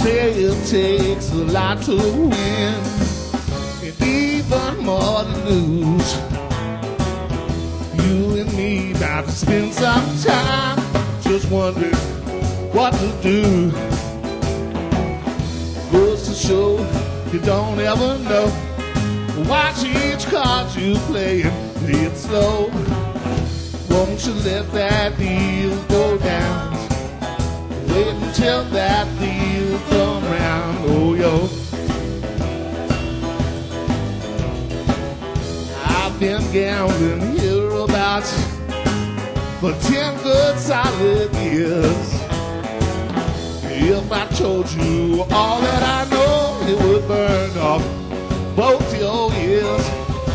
say it takes a lot to win, and even more to lose. You and me about to spend some time just wondering what to do. Goes to show you don't ever know. Watch each card you play and play it slow. Won't you let that deal go down? Wait until that deal come round. Oh, yo. I've been gambling hereabouts for 10 good solid years. If I told you all that I know, it would burn off both your ears.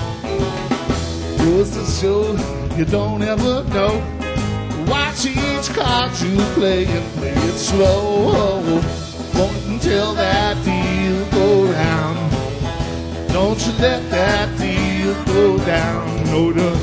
Goes to show you don't ever know. Watch each card you play and play it slow. Won't until that deal go round. Don't you let that deal go down. No, no.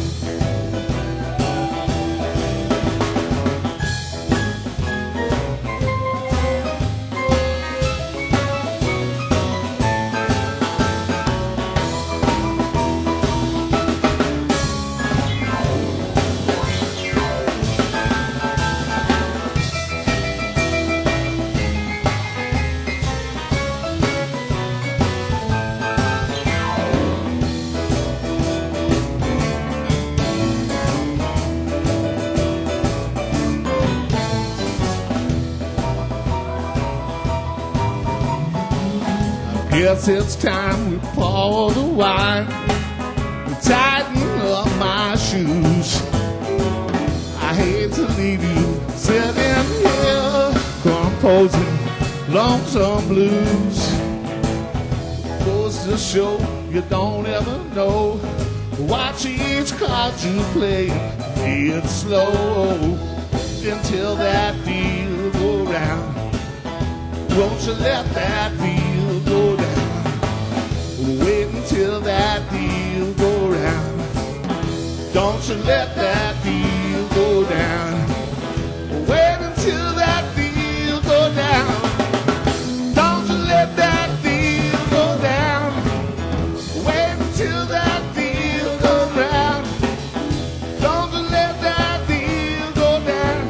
Guess it's time we pour the wine and tighten up my shoes. I hate to leave you sitting here composing lonesome blues. Goes to show you don't ever know. Watch each card you play, play it slow until that deal go round. Won't you let that deal go down? Wait until that deal go round. Don't you let that deal go down. Wait until that deal go down. Don't you let that deal go down. Wait until that deal goes round. Don't you let that deal go down.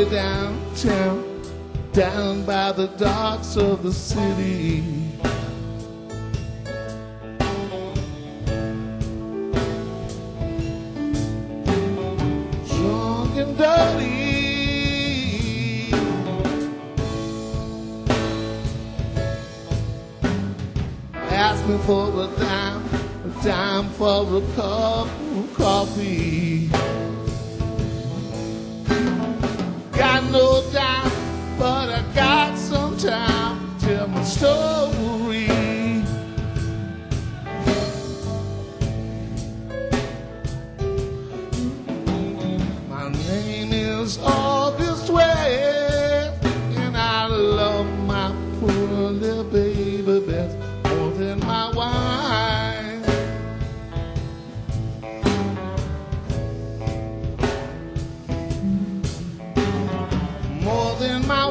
way downtown, down by the docks of the city. Drunk and dirty, asked me for a dime for a cup of coffee. Got no dime, but I got some time to tell my story. My name is August West, and I love my poor little baby best more than my wine. More than my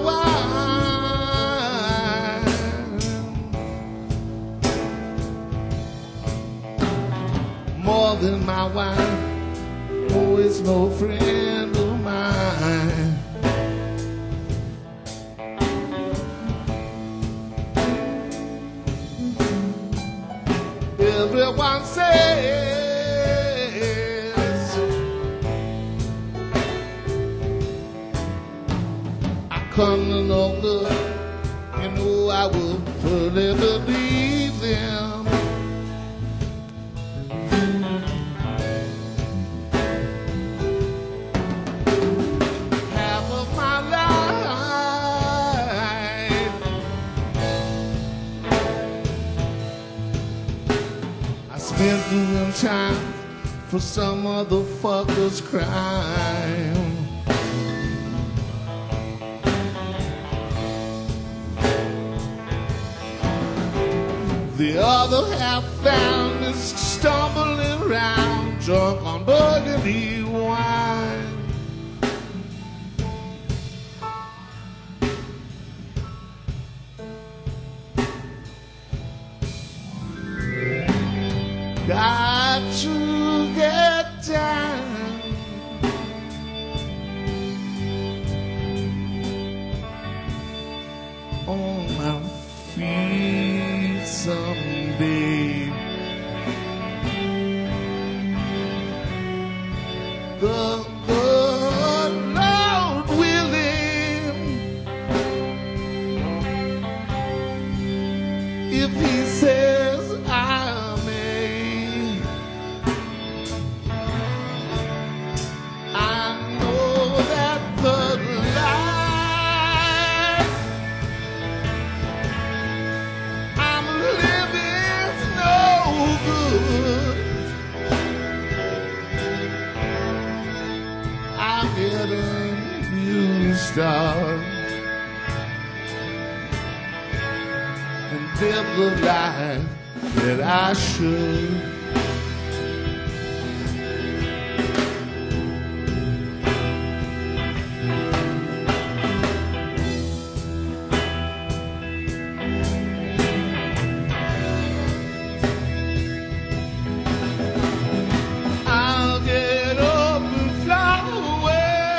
wine. More than my wine. Oh, it's no friend of mine. Everyone says I come to no good. You know I would fully believe them. Half of my life I spent doing time for some other fucker's crime. The other half found is stumbling around, drunk on burgundy wine. Got to get down on my feet someday. The Lord willing, if He says I may, I know that the life I'm living's no good. I'm getting used up and live the life that I should. I'll get up and fly away.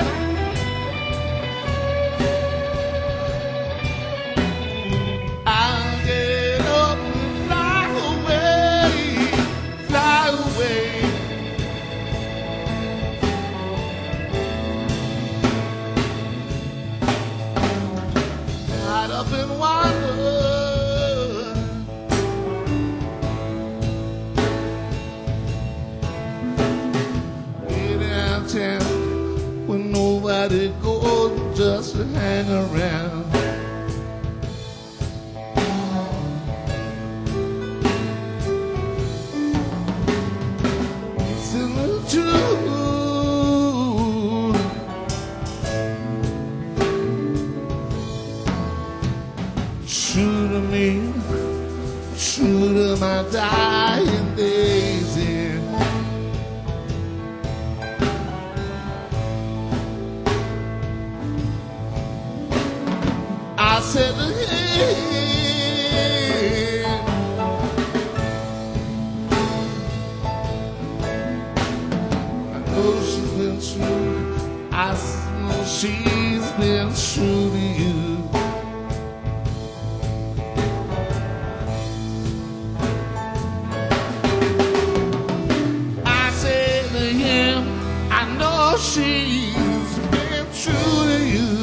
I'll get up and fly away, fly away. Tied up in water, way downtown, when nobody goes just to hang around. It's in the truth. True to me, true to my dying days. Yeah. I said, hey, I know she's been true. I know she's been true to you. I said to him, I know she's been true to you.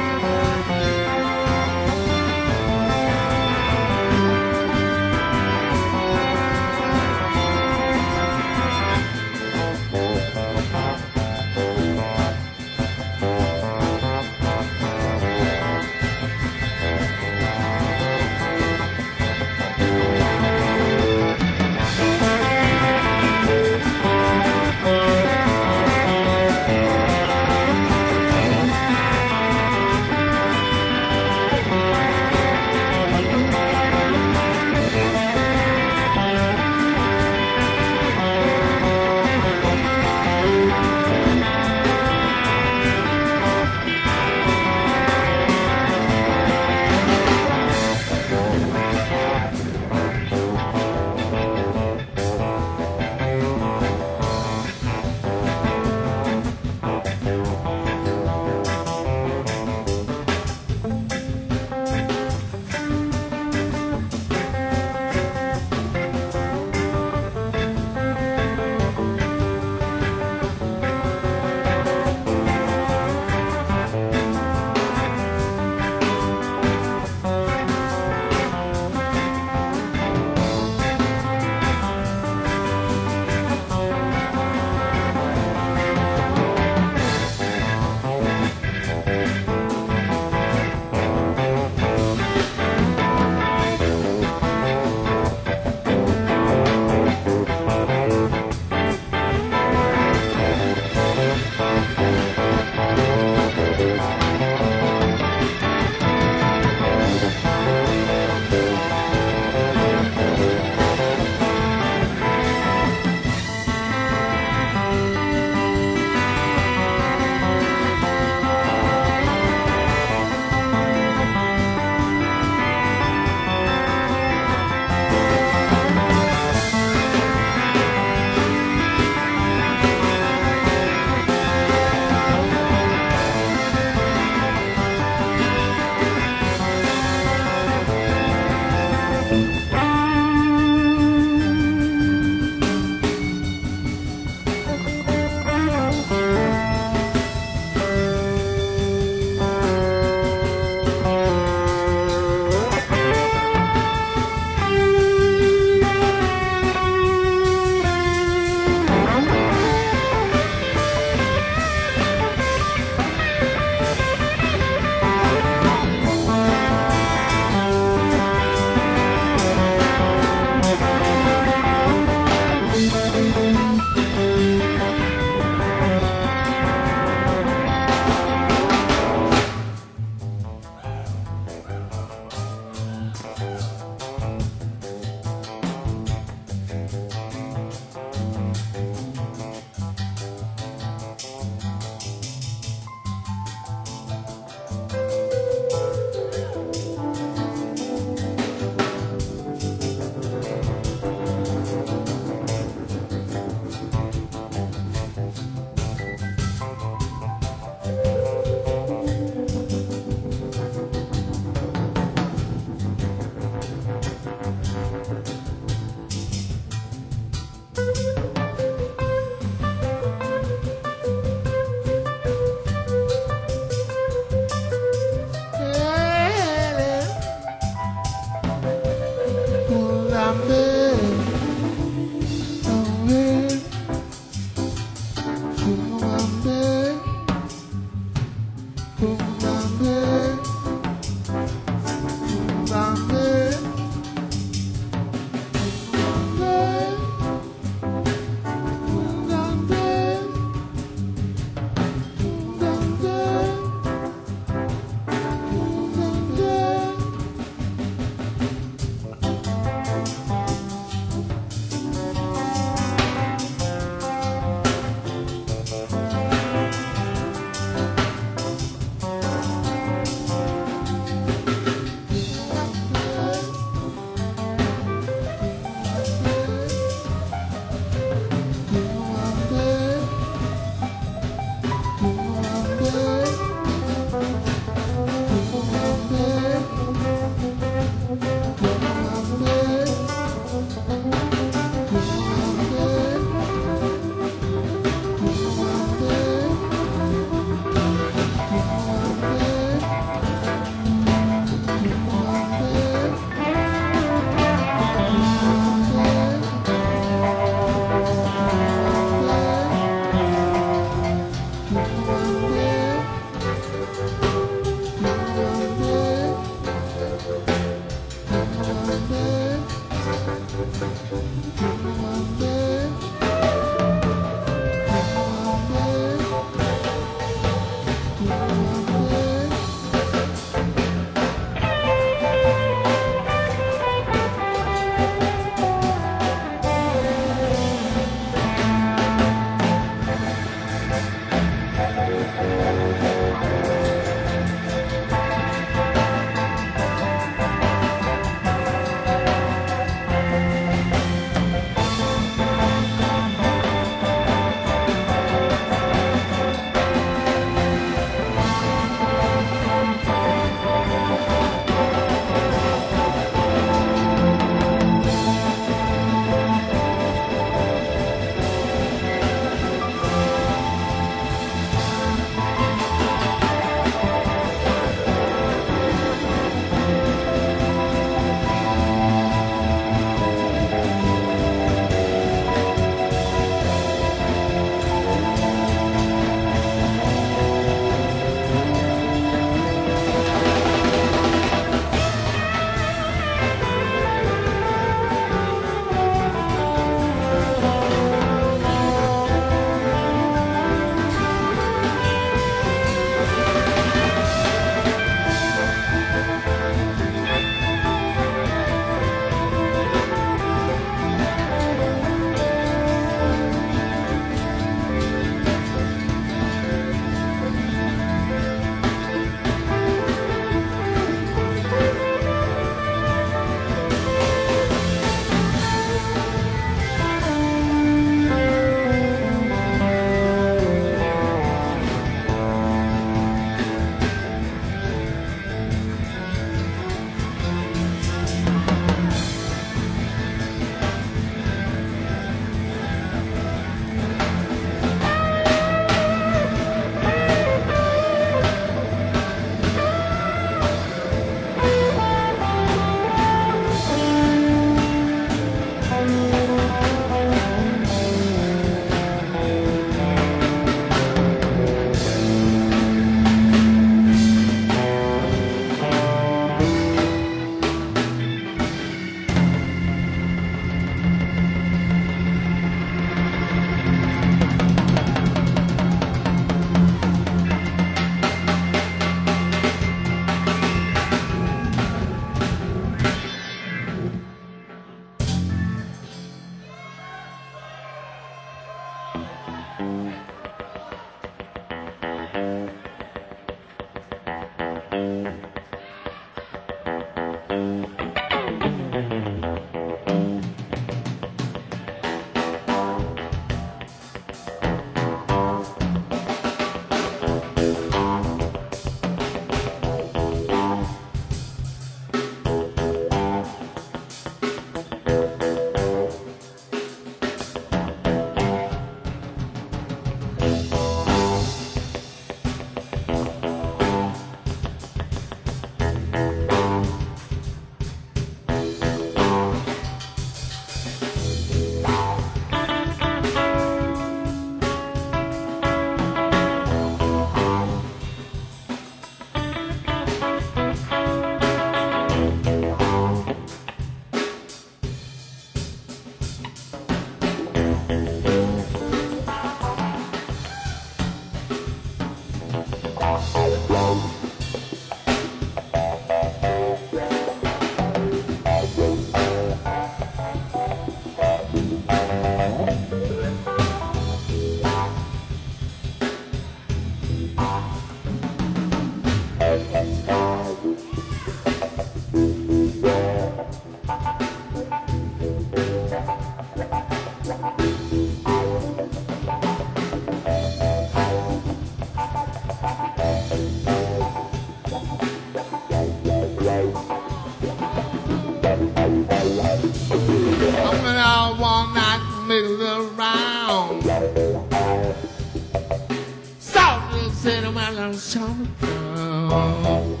said when I was on the ground.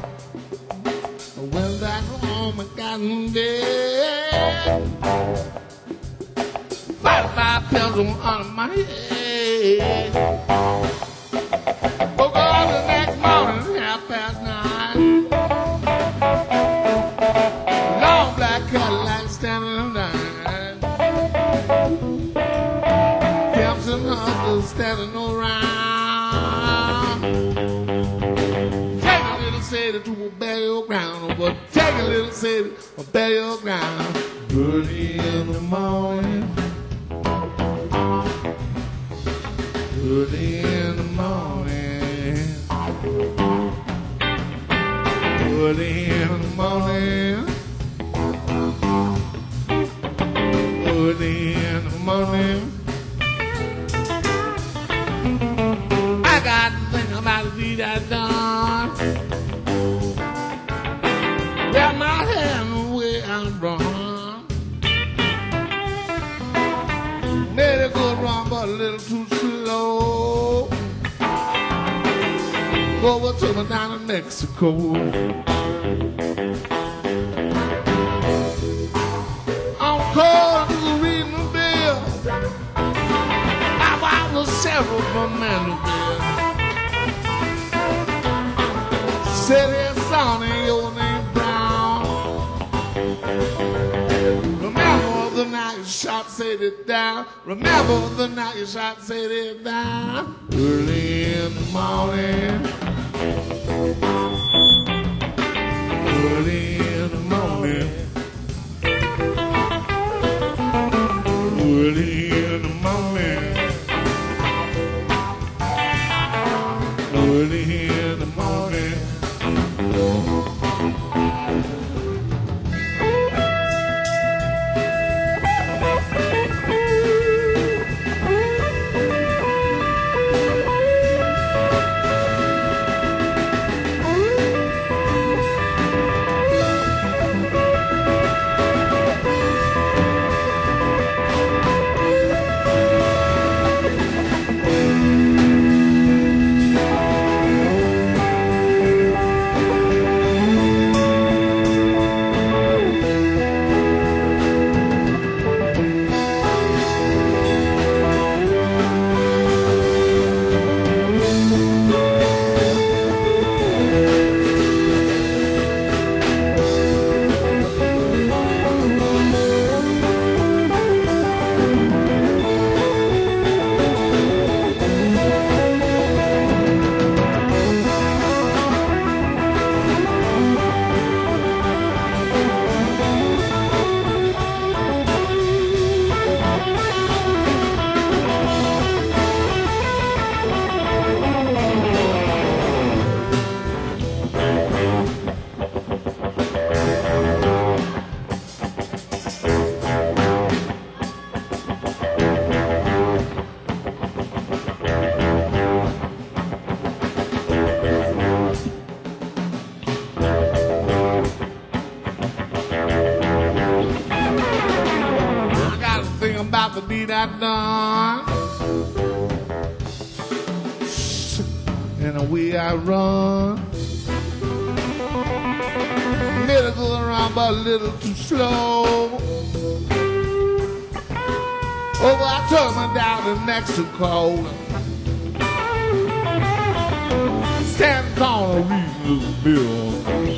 I went back home and got in bed. 5 pills on my head. Woke up the next morning, 9:30. Long black Cadillac standing in line. Camps and hunters standing around. Take a little city to a burial ground, but take a little city to a burial ground. Early in the morning. Early in the morning. Early in the morning. Early in the morning. I got to think about the deed I done. Grab my hand away I'm wrong. Made it go wrong but a little too slow. Over to me down in Mexico. I'm cold to reading the bill. I was a sheriff from Mandeville. Said his son and your name Brown. Remember the night you shot, said it down. Remember the night you shot, said it down. Early in the morning. Early in the morning. Early in the morning. Early in the morning. About the deed I done, and the way I run, made it go around but a little too slow. Over I took me down to Mexico, standing on a reasonable bill.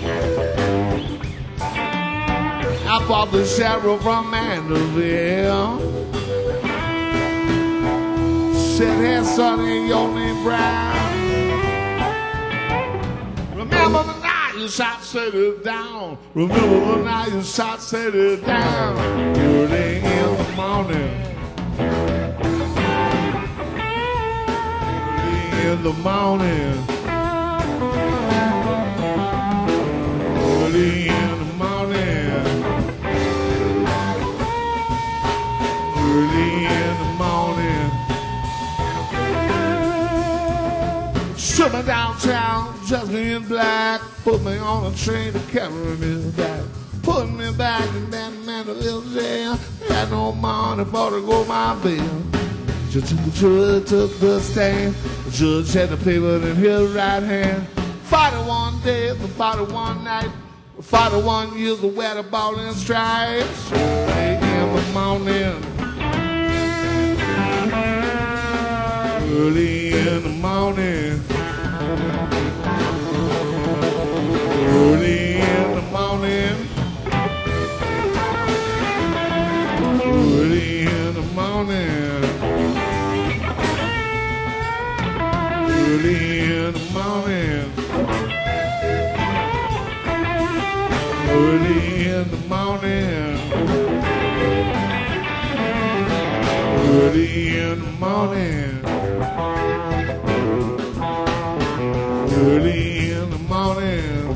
I bought the sheriff from Mandeville. Said, hey, son, ain't your name Brown? Remember the night you shot, set it down. Remember the night you shot, set it down. Early in the morning. Early in the morning. Early in the morning. Early in the morning. Took me downtown, dressed me in black, put me on a train to carry me back. Put me back in that Mandeville jail. Had no money for to go my bill. Judge took the stand. The judge had the paper in his right hand. 41 days and 41 nights. 41 years of wear the ball and stripes. Early in the morning. Early in the morning. Early in the morning. Early in the morning. Early in the morning. Early in the morning. Early in the morning. Early in the morning.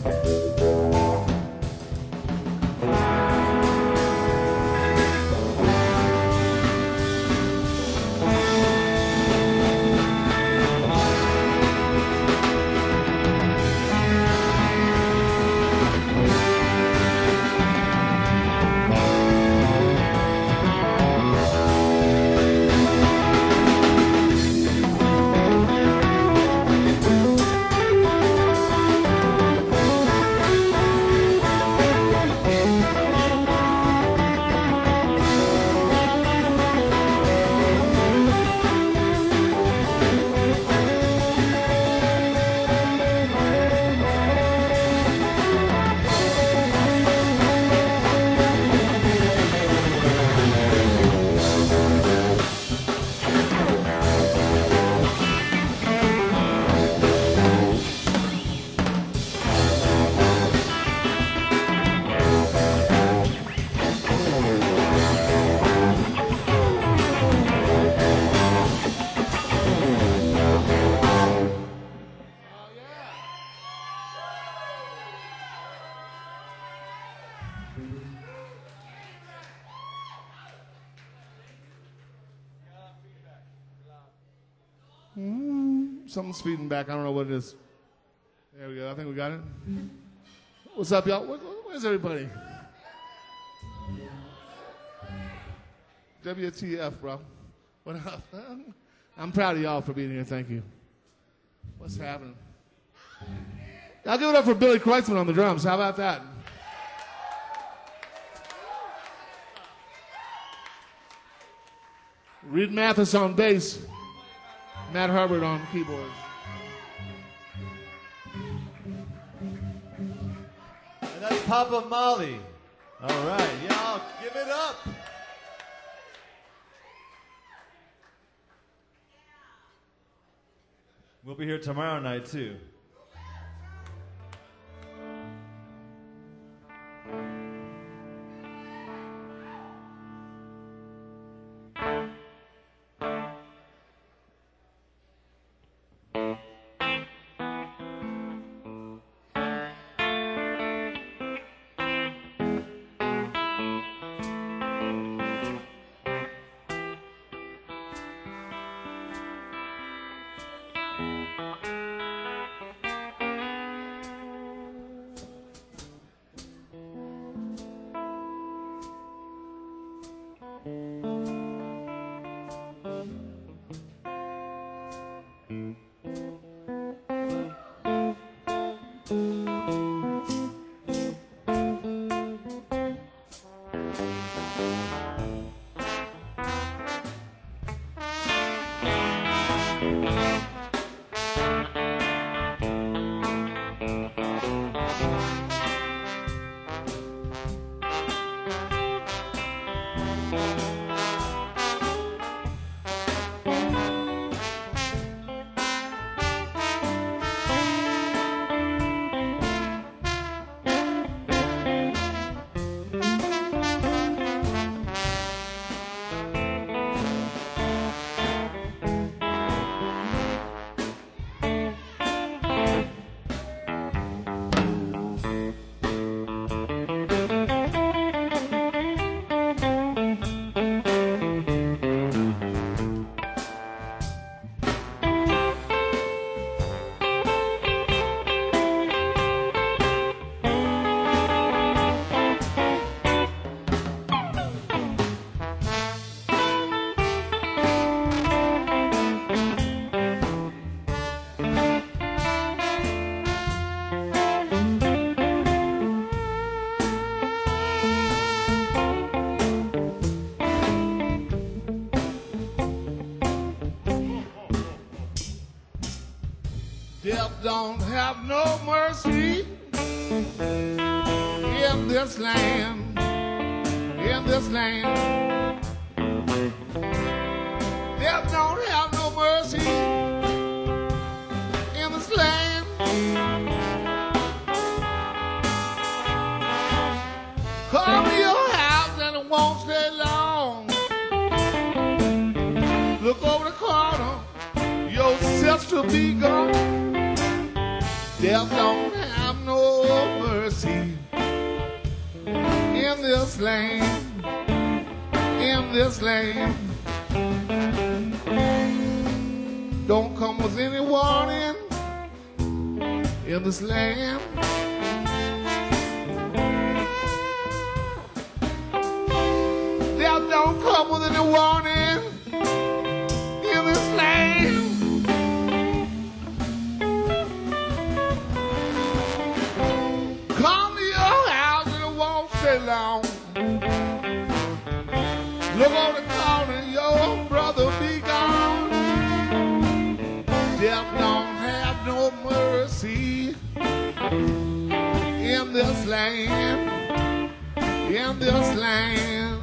Something's feeding back. I don't know what it is. There we go. I think we got it. What's up, y'all? Where's everybody? WTF, bro. What up? I'm proud of y'all for being here. Thank you. What's happening? I'll give it up for Billy Kreutzmann on the drums. How about that? Reed Mathis on bass. Matt Hubbard on keyboards. And that's Papa Molly. All right, y'all, give it up. We'll be here tomorrow night, too. Death don't have no mercy in this land, in this land. Death don't have no mercy in this land. Come to your house and it won't stay long. Look over the corner, your sister be gone. Death don't have no mercy in this land, in this land. Don't come with any warning in this land. Death don't come with any warning in this land. Come to your house and it won't stay long. Look on the corner, your brother be gone. Death don't have no mercy in this land, in this land.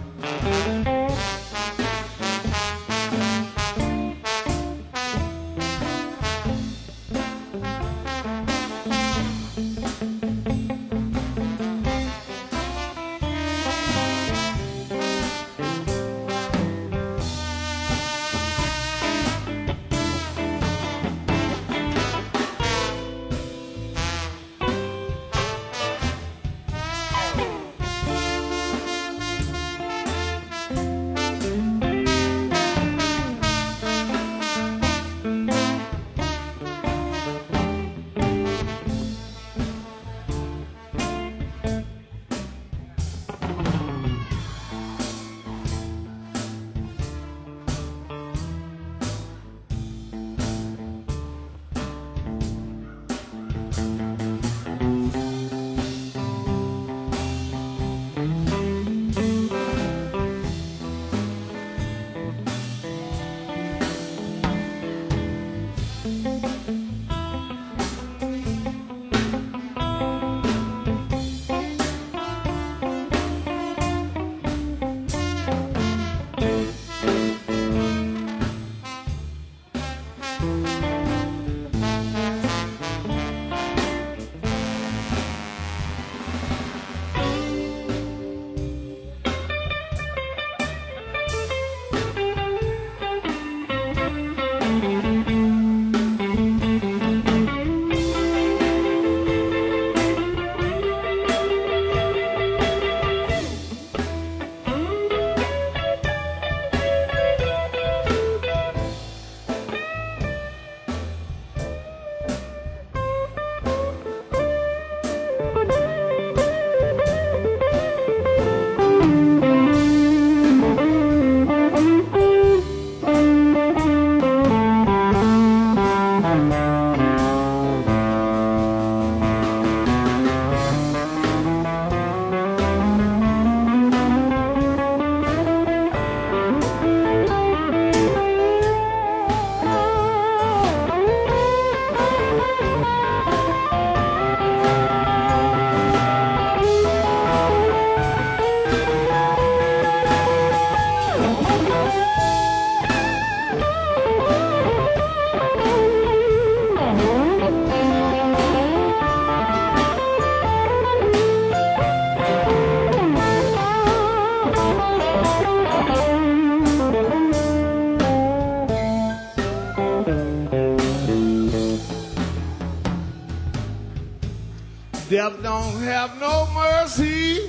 Death don't have no mercy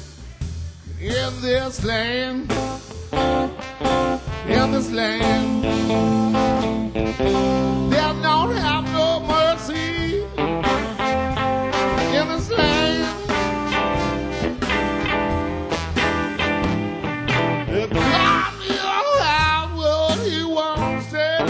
in this land, in this land. Death don't have no mercy in this land. If God will have what he wants to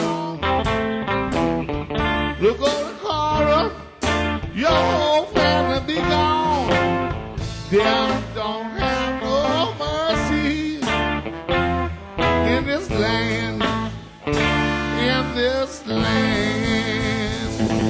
do, look on the corner, your whole family be gone. Death don't have no mercy in this land, in this land.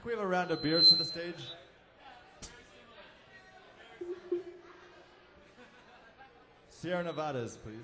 we have a round of beers to the stage? Sierra Nevadas, please.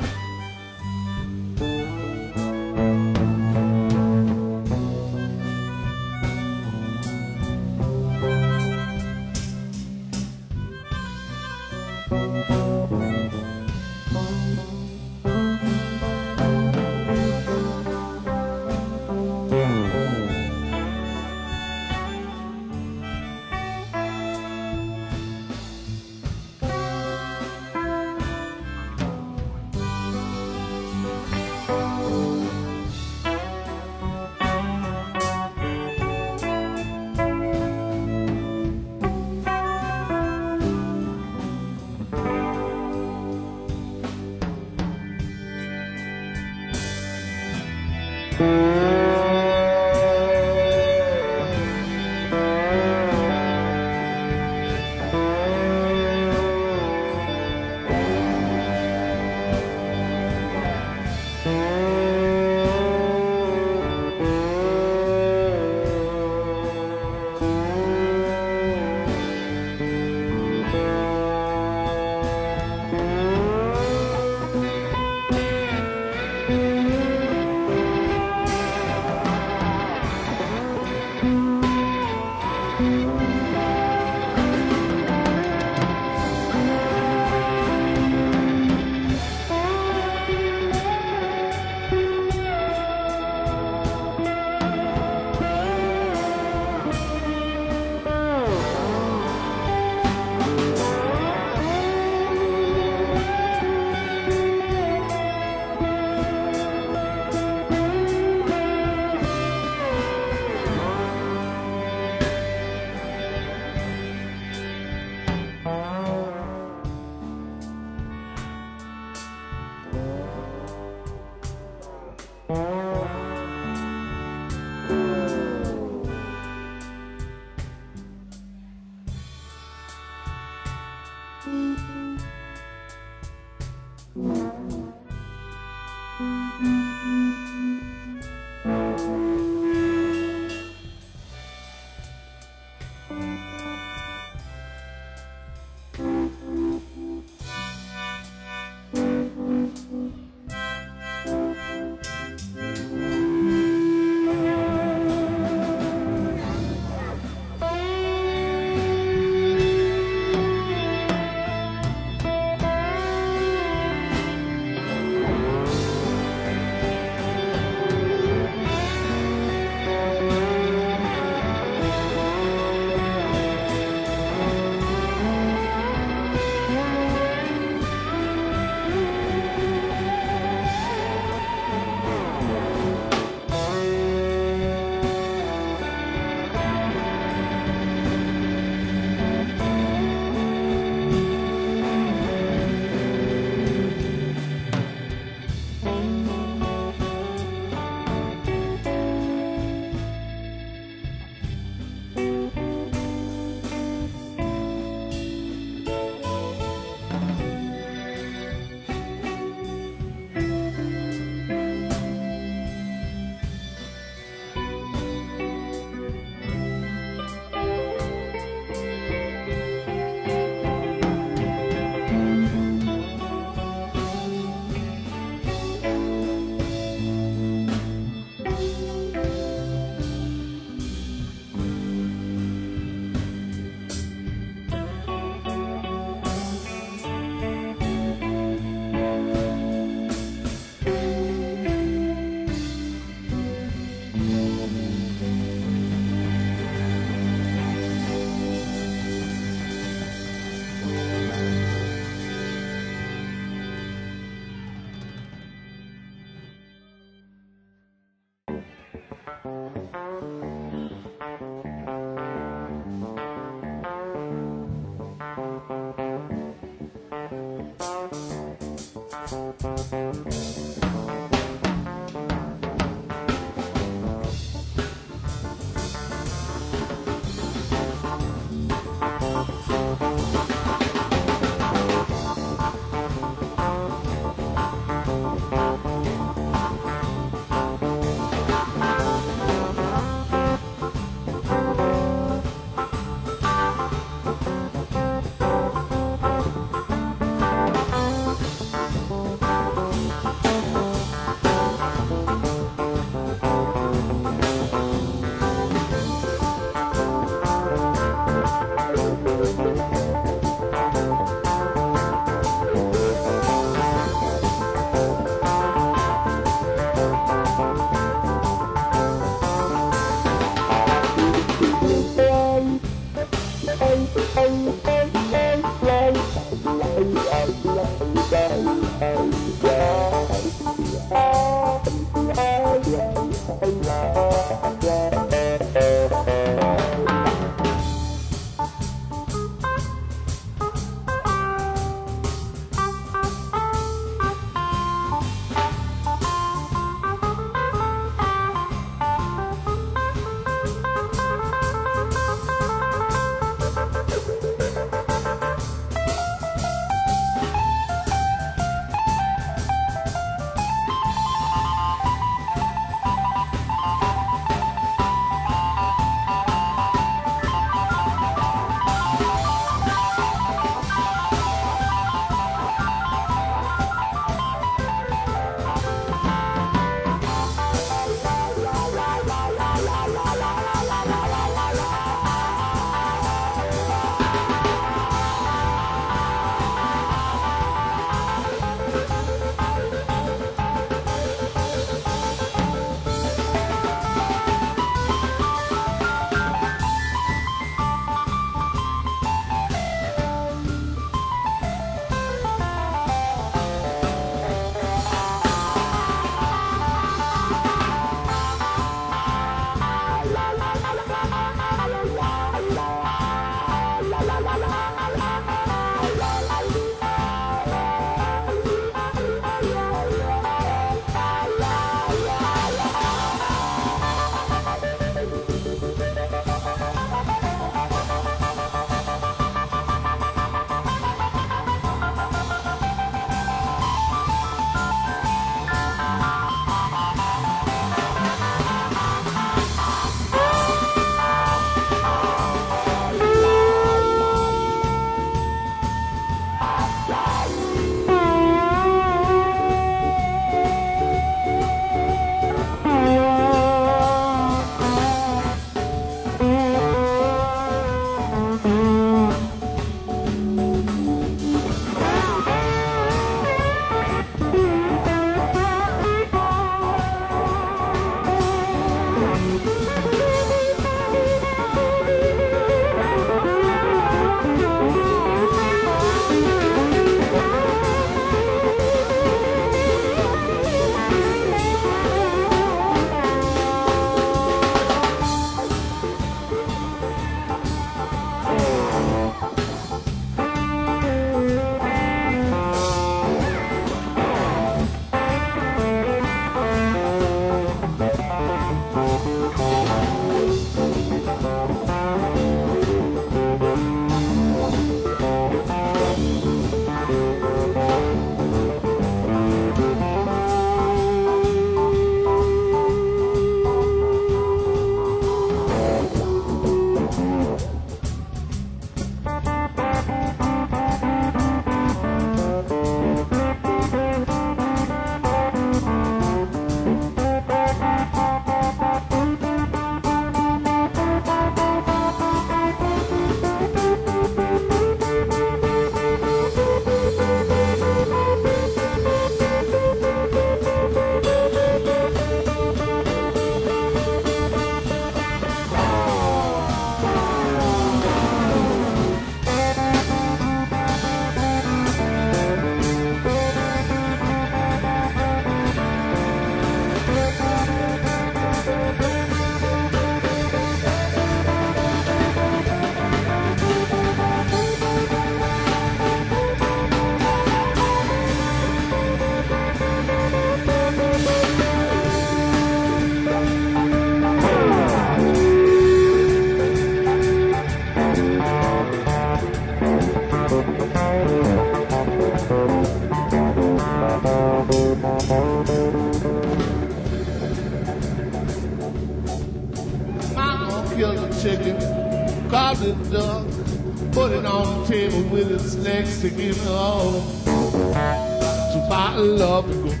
carved it up, put it on the table with its legs sticking out. To bottle up and go.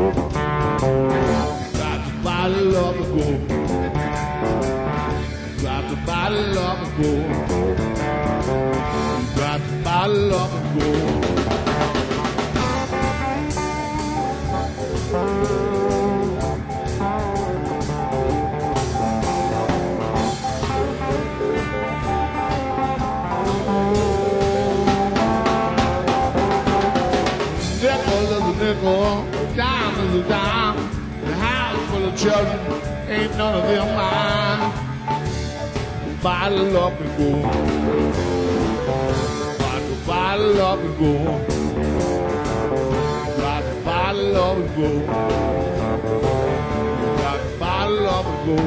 Got to bottle up and go. Got to bottle up and go. Got to bottle up and go. Nickel is a nickel, dime is a dime. The house full of children, ain't none of them mine. Bottle up and go. Got to bottle up and go. Got to bottle up and go. Got to bottle up and go.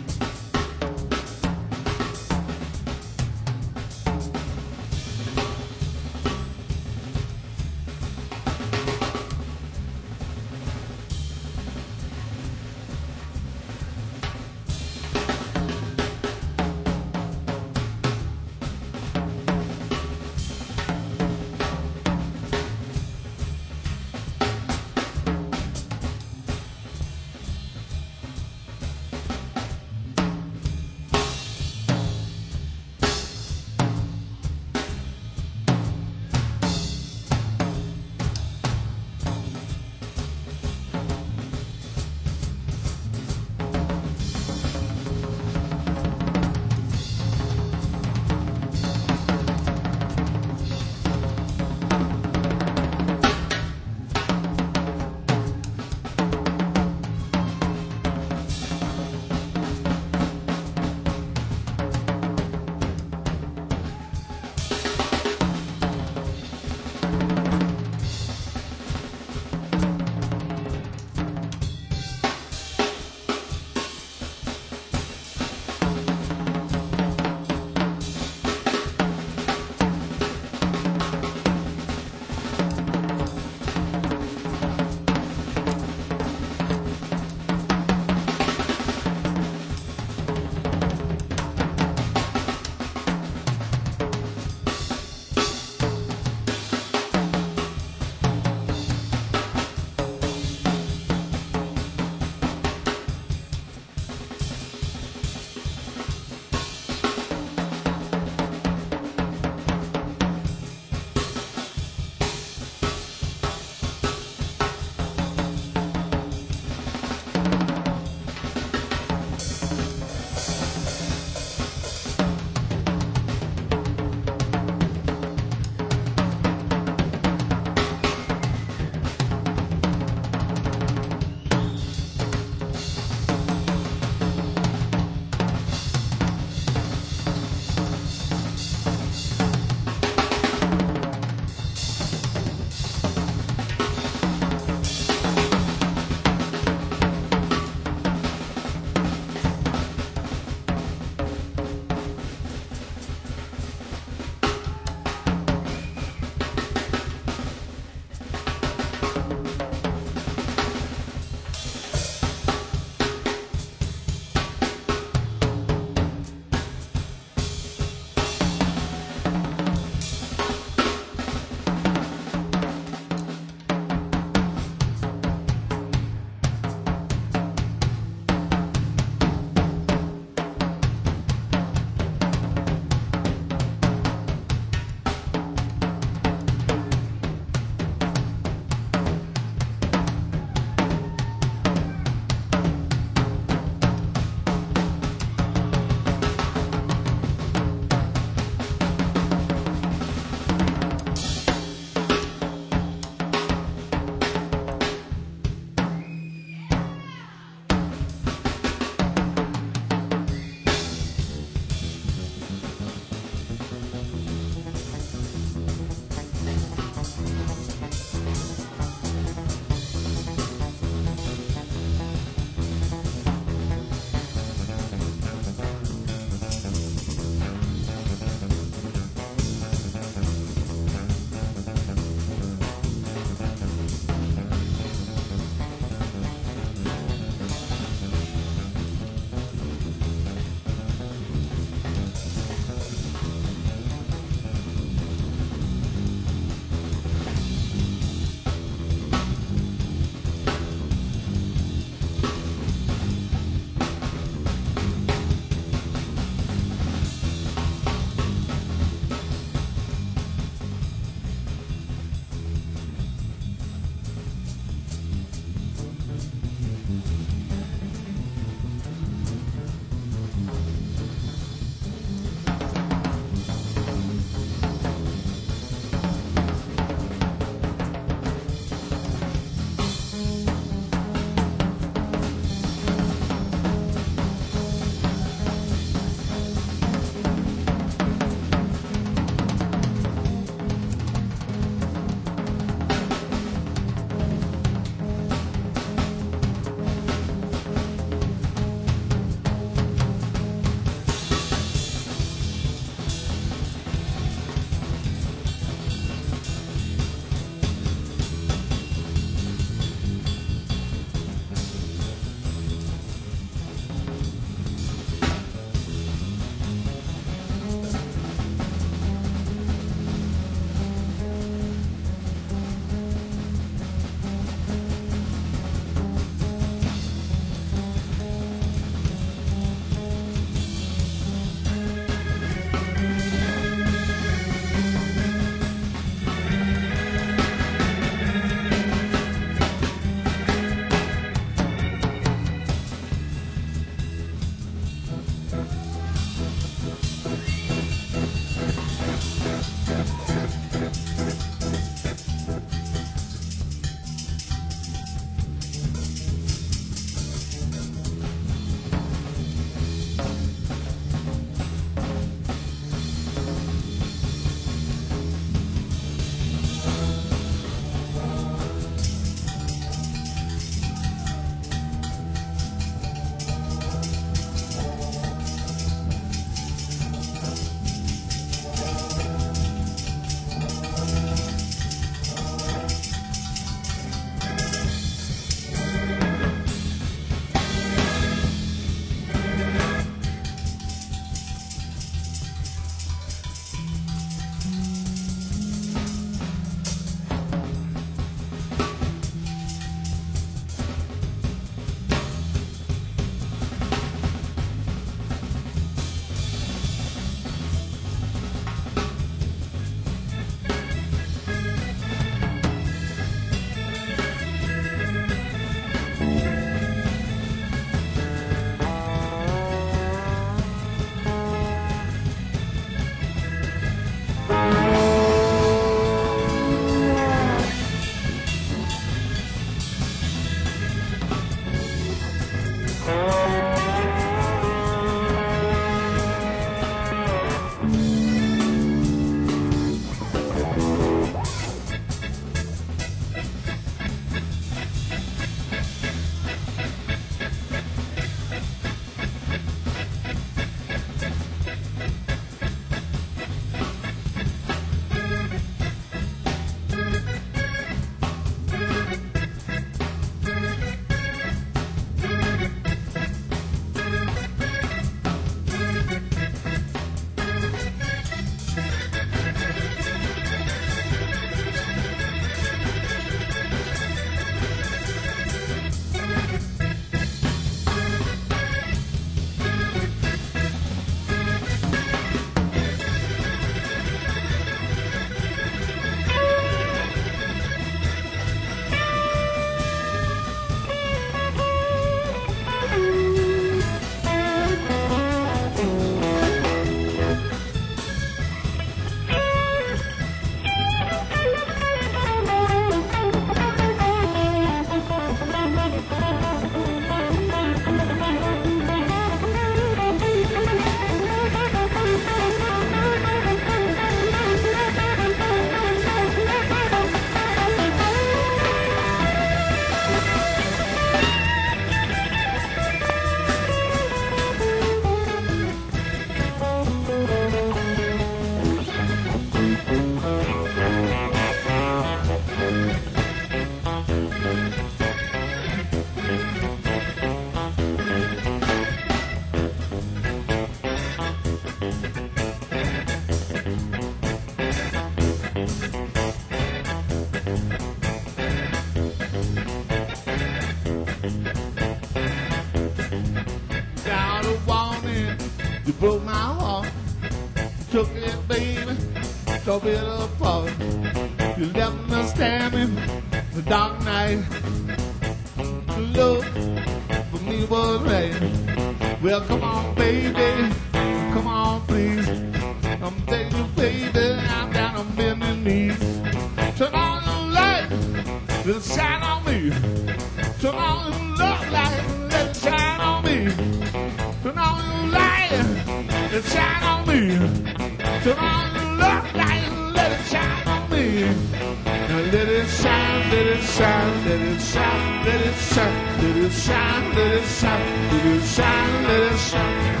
broke my heart. Took it, baby, tore it apart. You left me standing in the dark night. Love for me was right. Well, come on, baby, come on, please. I'm begging you, baby, I'm down on bending knees. Turn on the light, let it shine on me. Turn on the love light, let it shine on me. Turn on the light, let it shine on me. Turn on the love light, let it shine on me. Now let it shine, let it shine, let it shine, let it shine, let it shine, let it shine, let it shine, let it shine.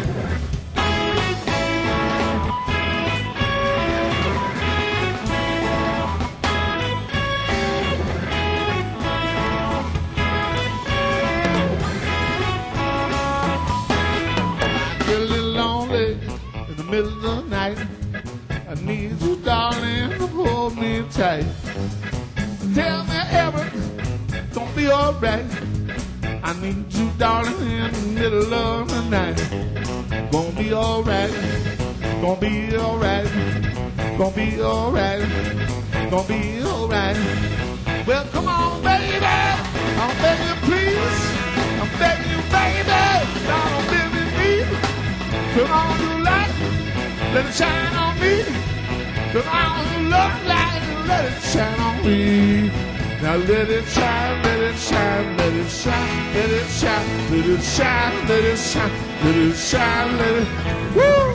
Middle of the night, I need you, darling, to hold me tight. Tell me everything's gonna be alright. I need you, darling, in the middle of the night. Gonna be alright, gonna be alright, gonna be alright, gonna be alright. Well, come on, baby, I'm begging you, please. I'm begging you, baby, don't bend me, please. Turn on the light, let it shine on me. Turn on the love light, let it shine on me. Now let it shine, let it shine, let it shine, let it shine, let it shine, let it shine, let it shine, let it, woo!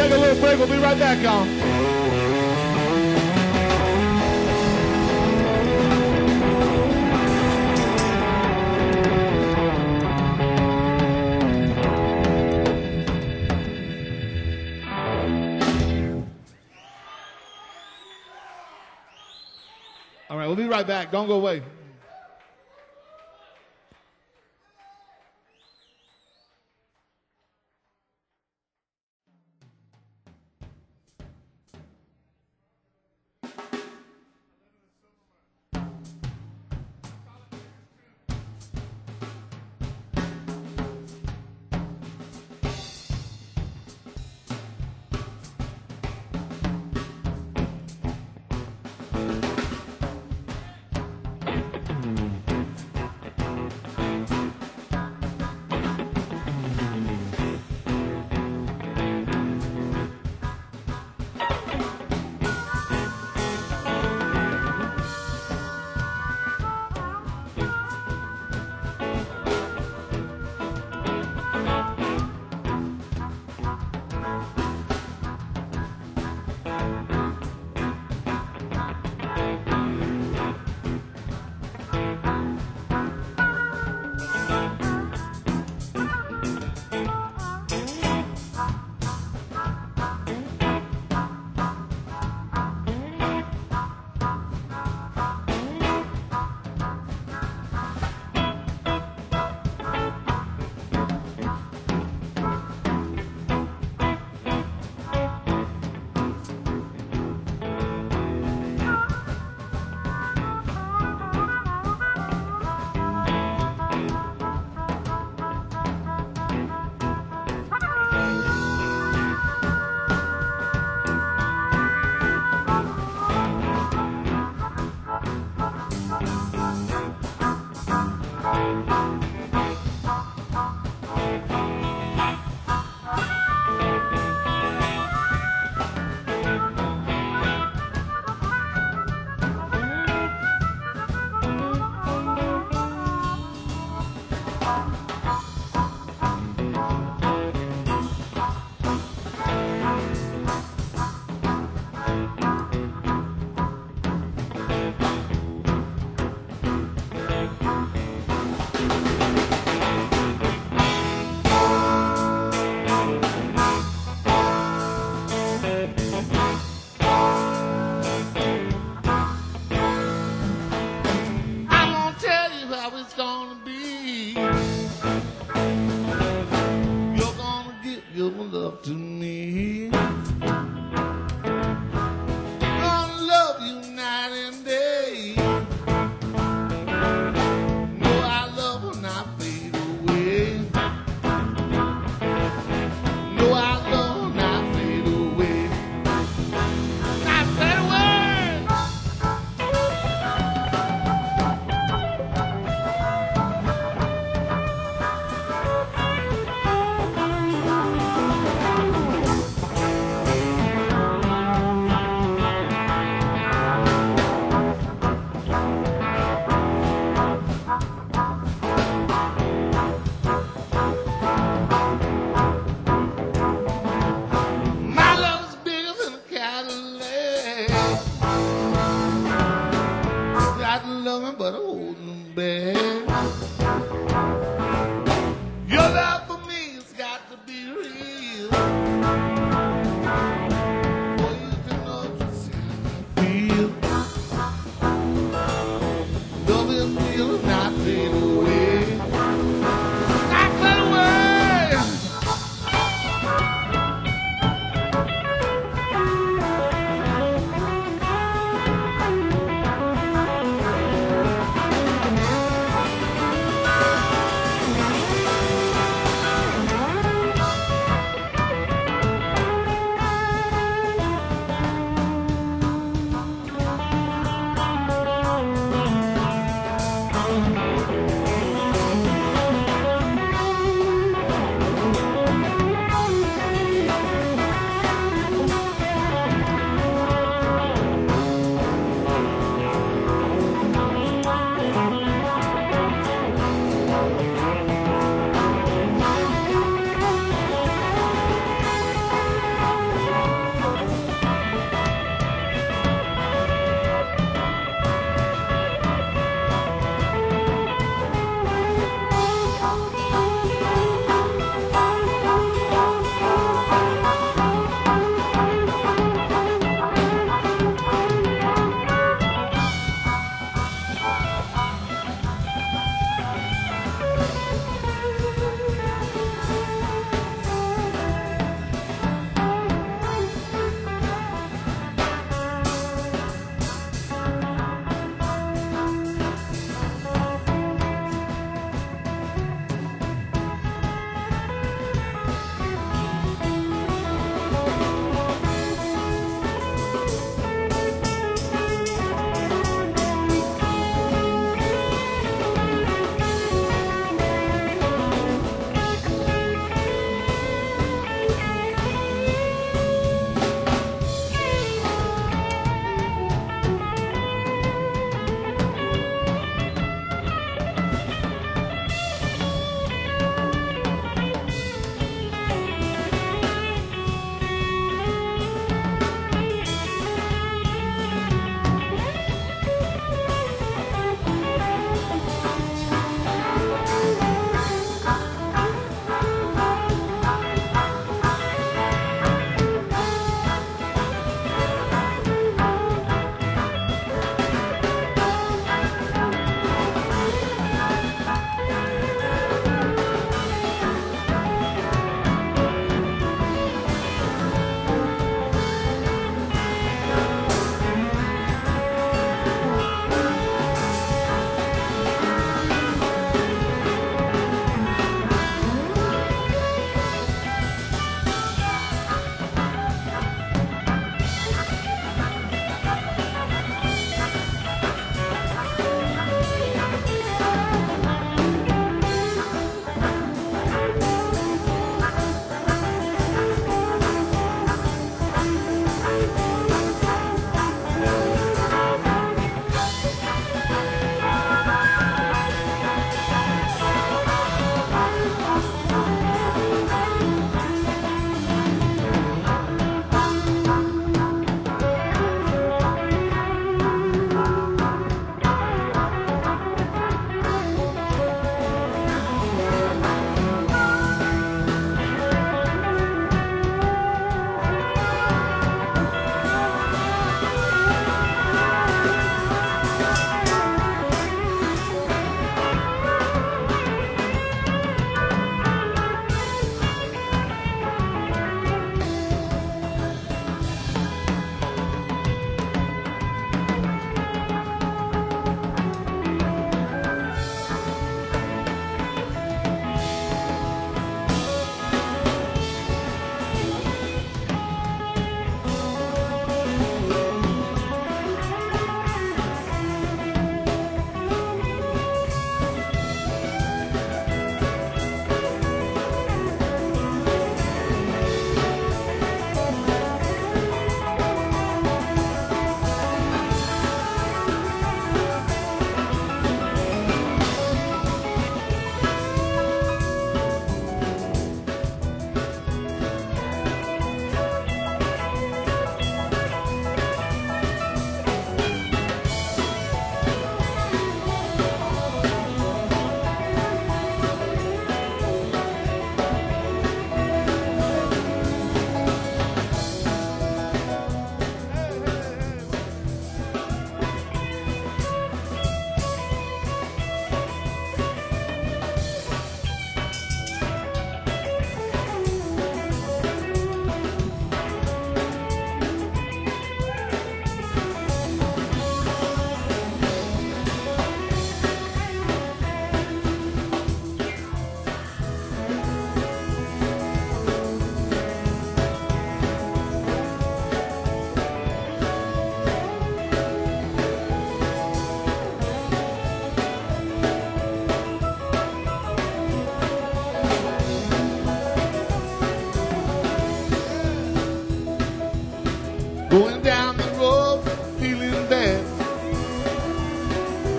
take a little break. We'll be right back, y'all. All right, we'll be right back. Don't go away.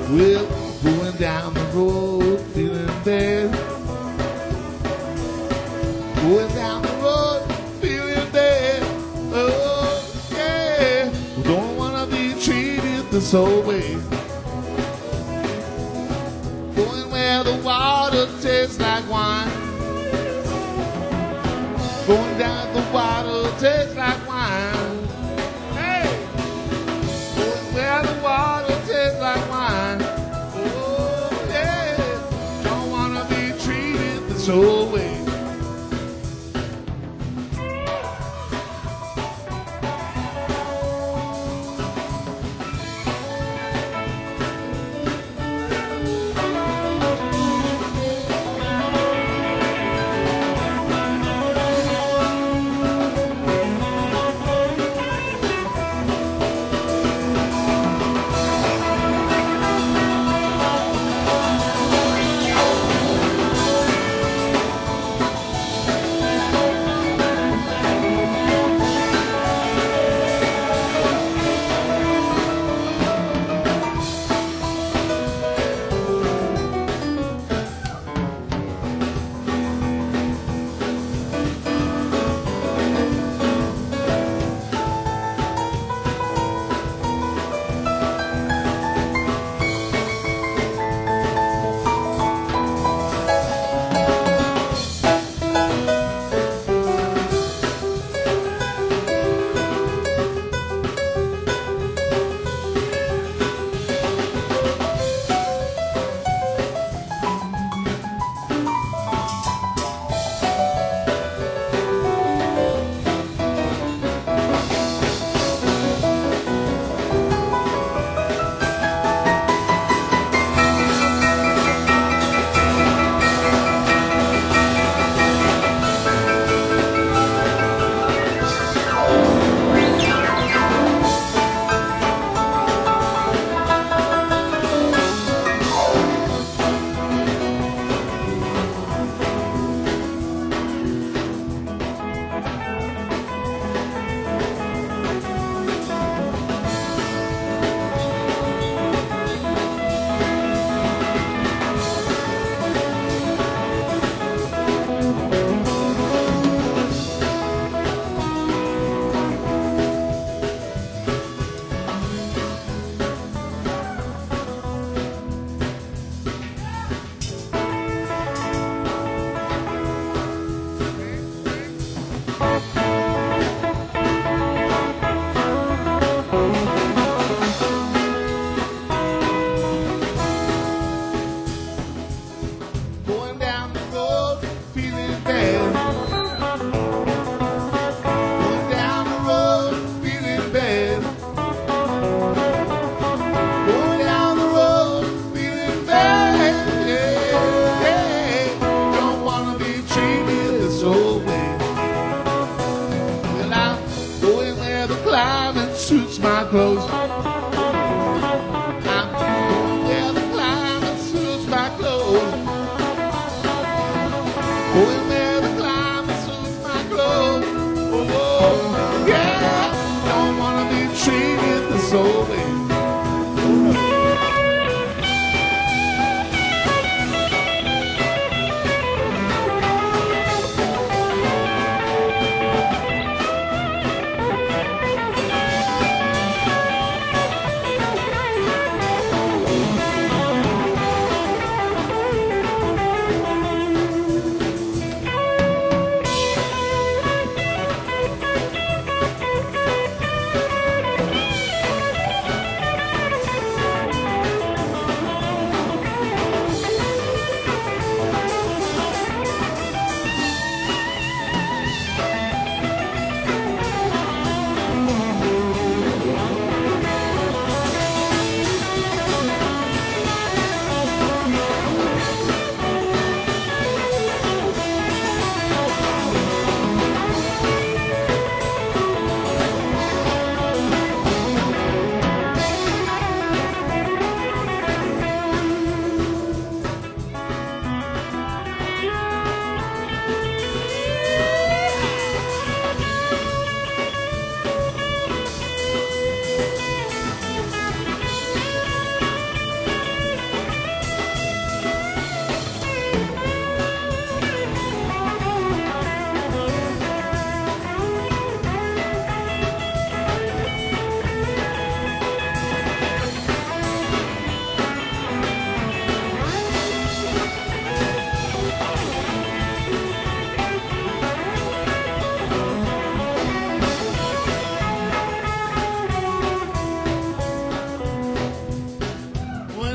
Well, going down the road, feeling bad. Going down the road, feeling bad. Oh, yeah. Don't wanna be treated this old way. Going where the water tastes like wine. Going down the water tastes like wine. Hey! Going where the water tastes like wine. Oh, yeah. Don't wanna be treated this old way.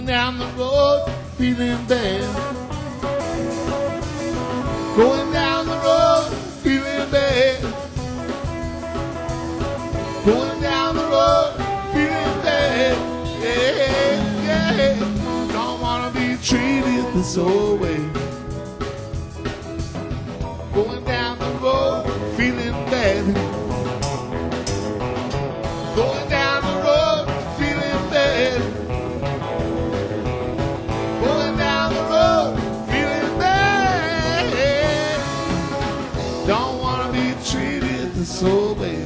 down the road feeling bad. Going down the road feeling bad. Going down the road feeling bad. Yeah, yeah. Don't wanna be treated this old way. Going down the road feeling bad. Going down the road feeling bad. Going down the road feeling bad. Don't wanna be treated this old way.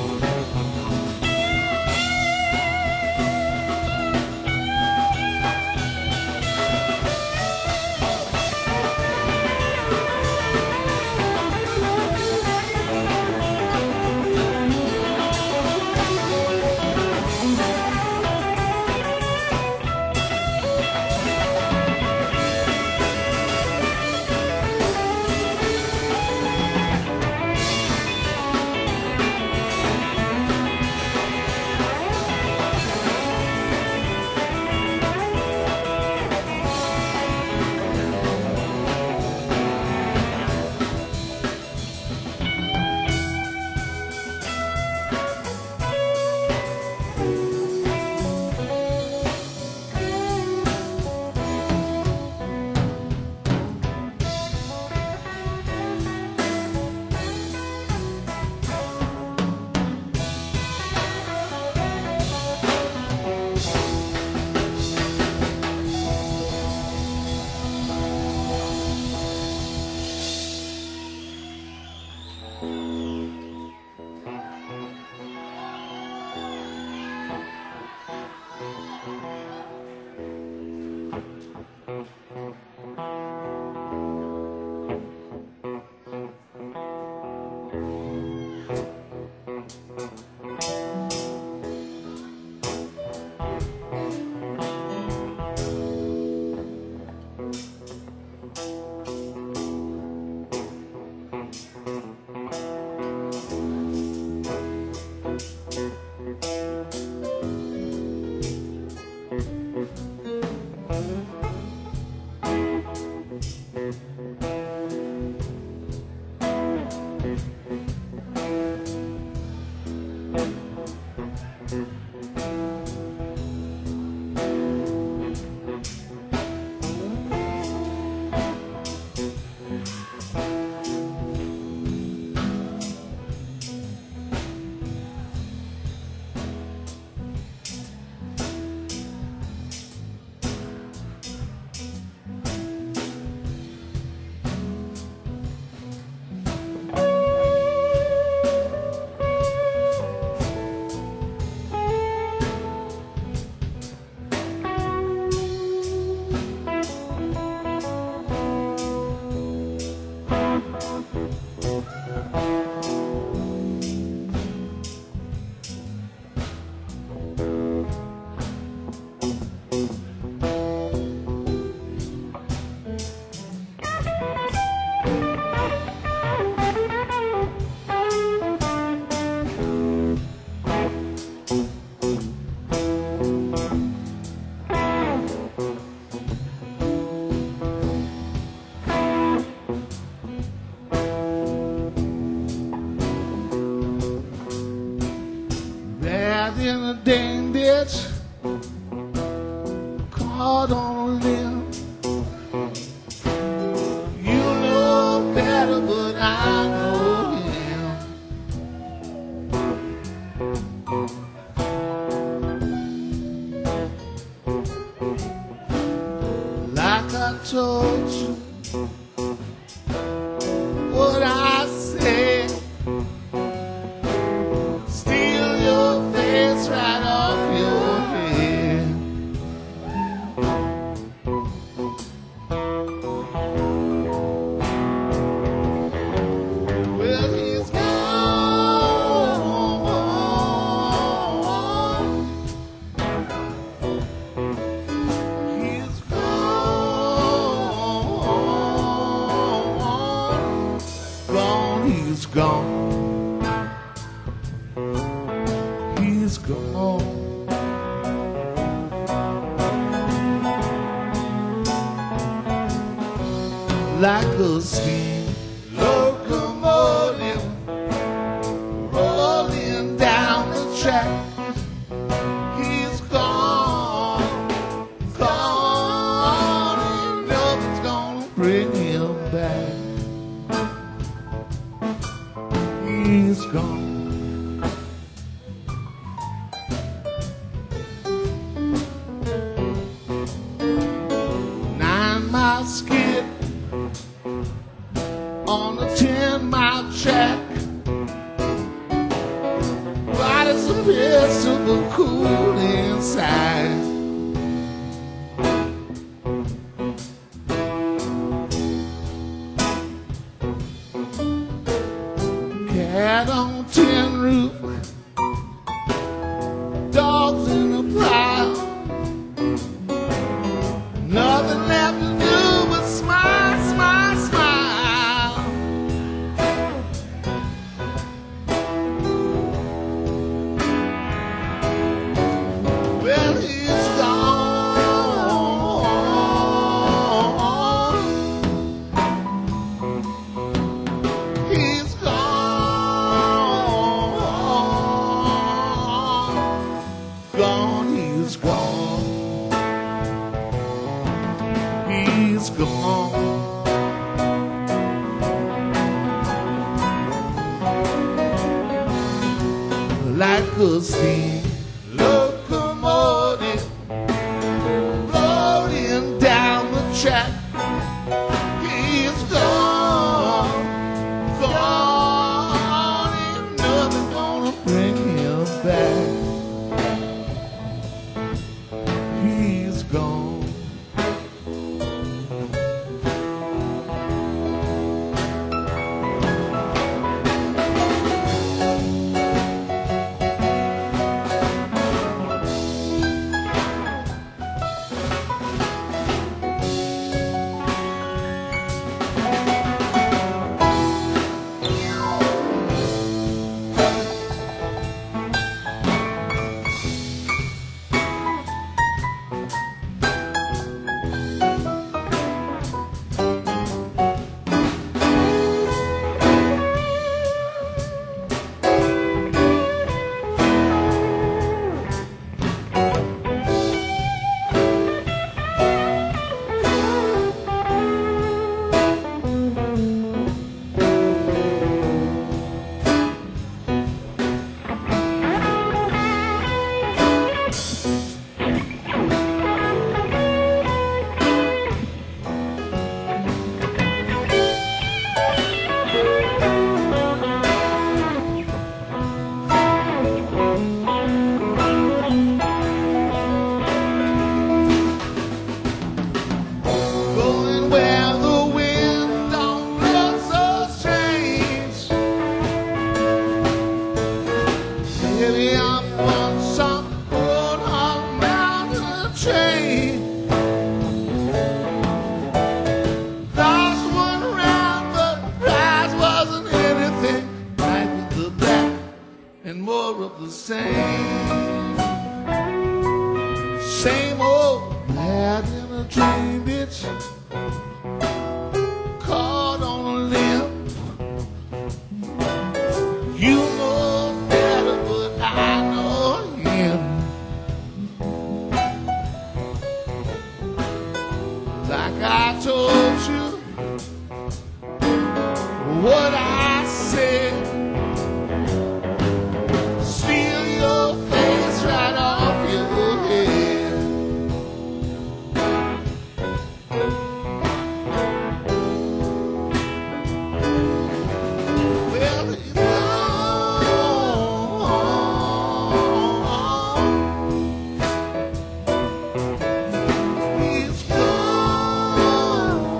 In a dang ditch, caught on a limb. You know better, but I know him. Like I told you, what I said. Steal your face right off your head. Well, he's gone. He's gone. like a steam locomotive rolling down the track. He's gone, gone, and nothing's gonna bring him back. He's gone. 9-mile skid on a 10-mile track. What is a vegetable cool inside? Cat on tin roof, dogs in a pile. Nothing left to do but smile, smile, smile. Well, he's gone. He's gone. Gone, he's gone. He's gone. Like a steam locomotive rolling down the track. He's gone, gone, ain't nothing gonna bring him back. He's gone. Going where the wind don't blow so strange. Maybe I'm on some old hog mountain train. Lost one round, but the prize wasn't anything. Life with the black and more of the same. Same old lad in a dream bitch, caught on a limb. You know better, but I know him. Like I told you what I said. Steal your face right off your head. Well, he's gone. He's gone.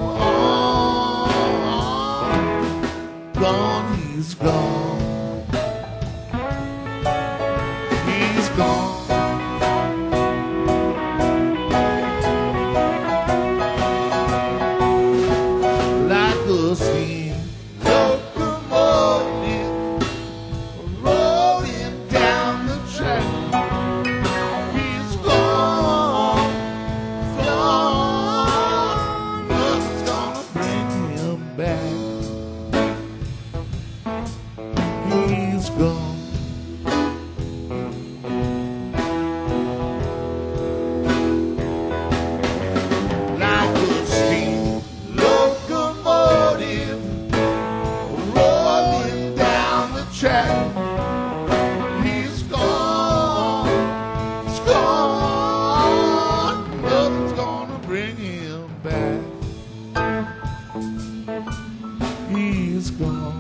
bring him back. He's gone.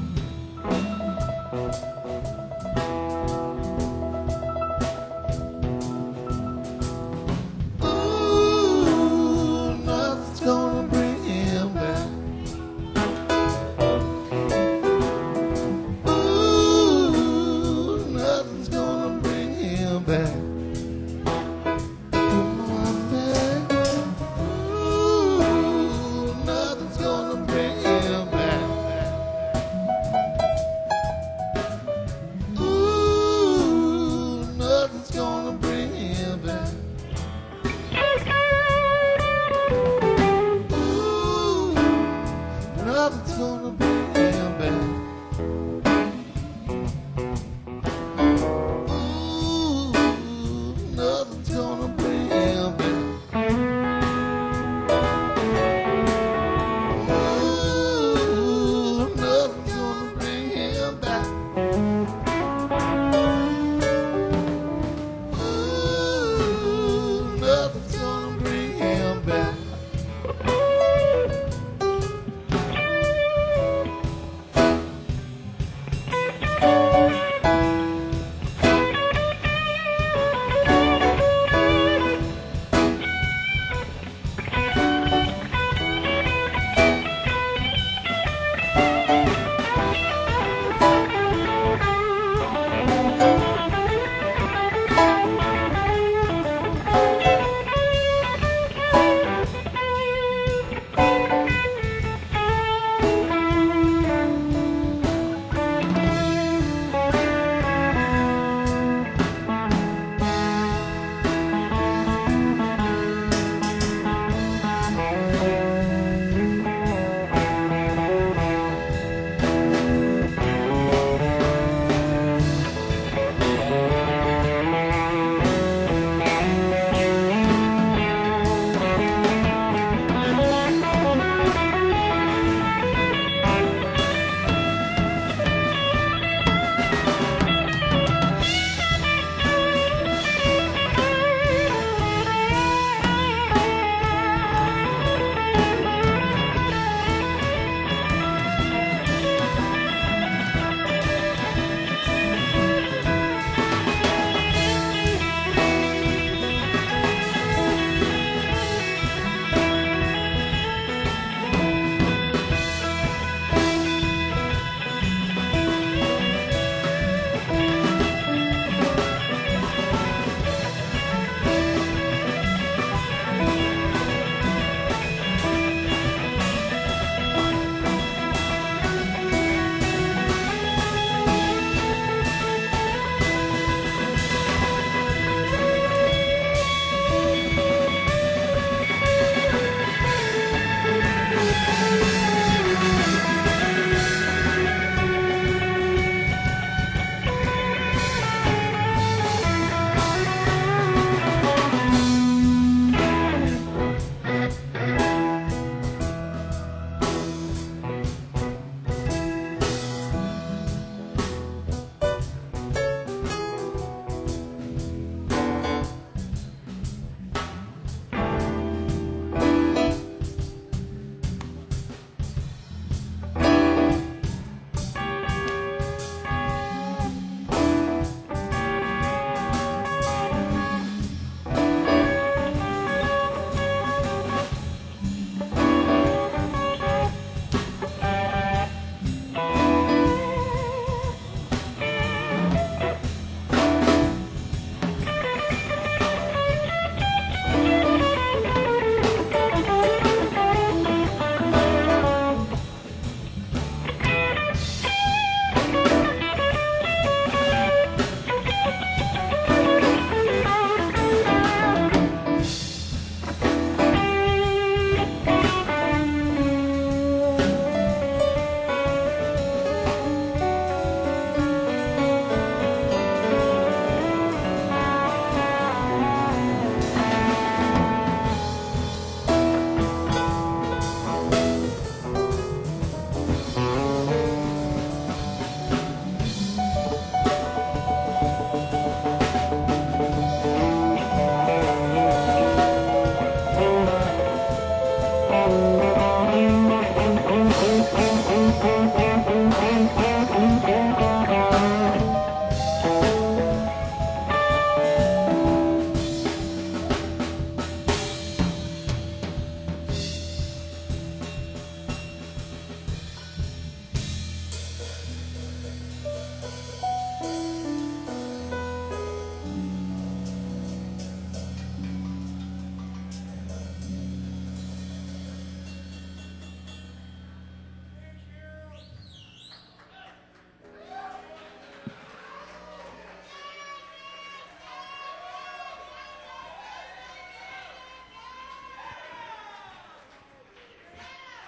Ooh, nothing's gonna bring him back. Ooh, nothing's gonna bring him back. Come on back. Ooh.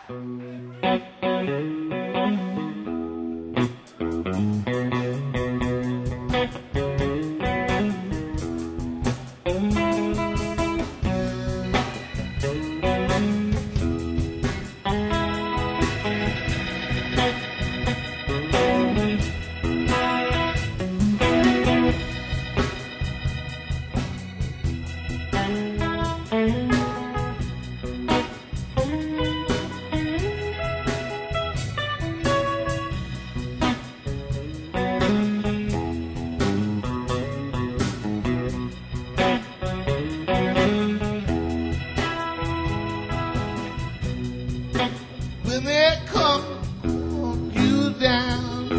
When they come on you down,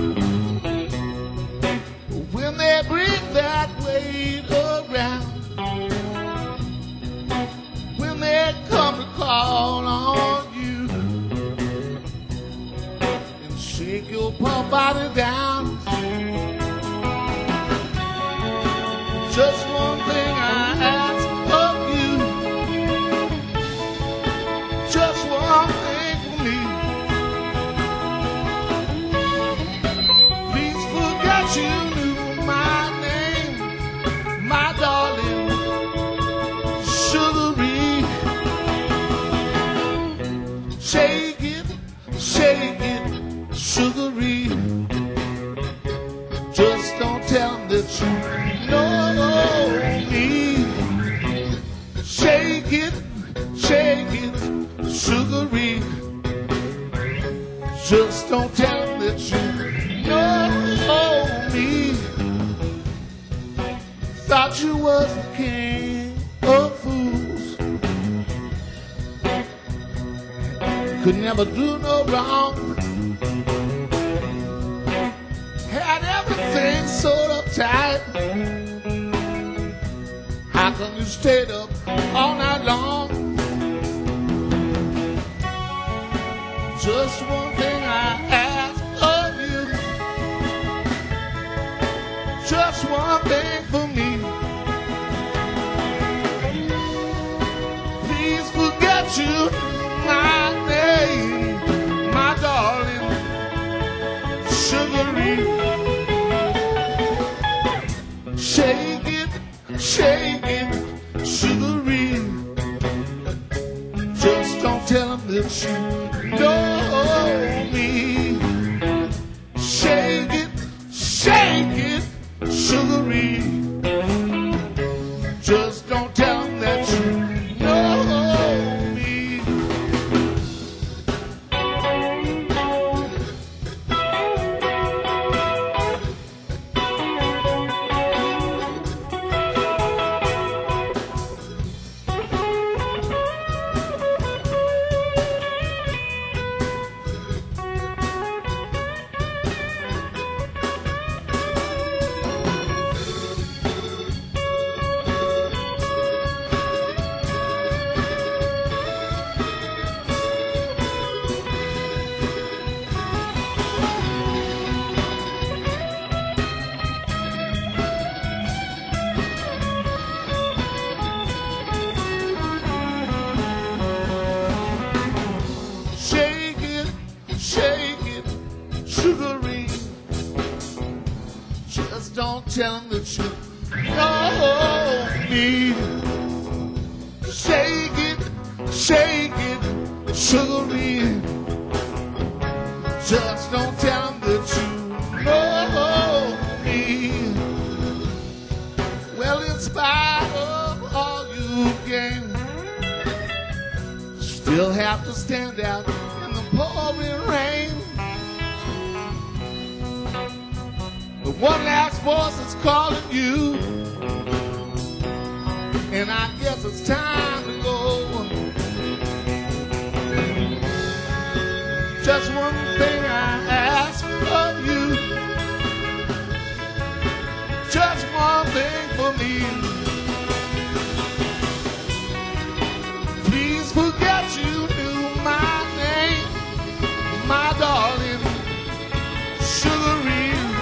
when they bring that weight around, when they come to call on you and shake your poor body down, just one thing I ask of you, just one thing. You knew my name, my darling, sugary. Shake it, sugary. Just don't tell them that you know me. Shake it, sugary. Just don't tell them that you know me. Thought you was the king of fools, could never do no wrong, had everything sewed up tight. How come you stayed up all night long? Just one thing I ask of you, just one thing for me. Please forget you, my name, my darling, sugary. Shake it, sugary. Just don't tell them that you know me. Shake it, sugary. Just don't tell them that you know me. Sugary, just don't tell them that you know me. Shake it, sugary. Just don't tell them that you know me. Well, in spite of all you gain, still have to stand out in the pouring rain. The one last voice is calling you, and I guess it's time to go. Just one thing I ask of you, just one thing for me. Please forget you knew my name, my darling, sugary.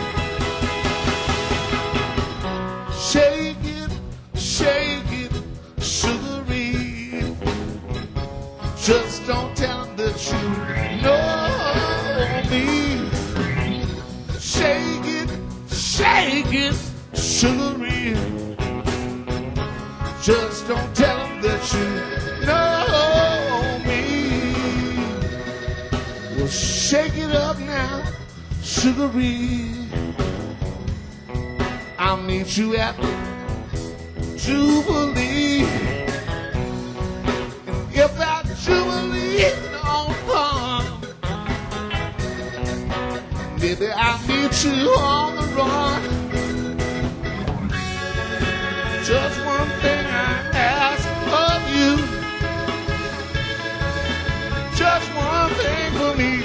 Shake it, sugary. Just don't tell them that you know me. Shake it, sugary. Just don't tell them that you know me. Well, shake it up now, sugary. I'll meet you at the Jubilee. And if that Jubilee don't come, maybe I'll meet you on the run. Just one thing I ask of you. Just one thing for me.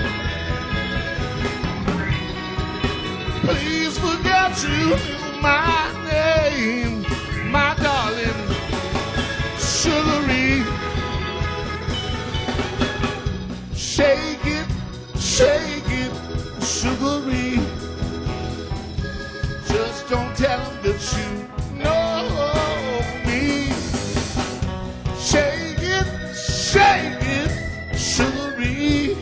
Please forget you knew my name, my darling, sugary. Shake it, sugary. Just don't tell them that you know me. Shake it, sugary.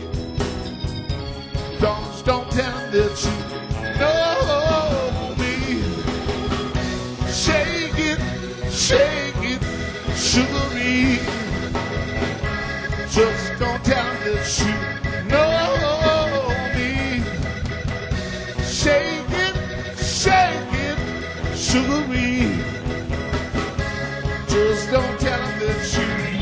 Don't tell them that you know me. Shake it, sugary. Just don't tell them that you know me. Shake it, sugary. Just don't tell them that you know me.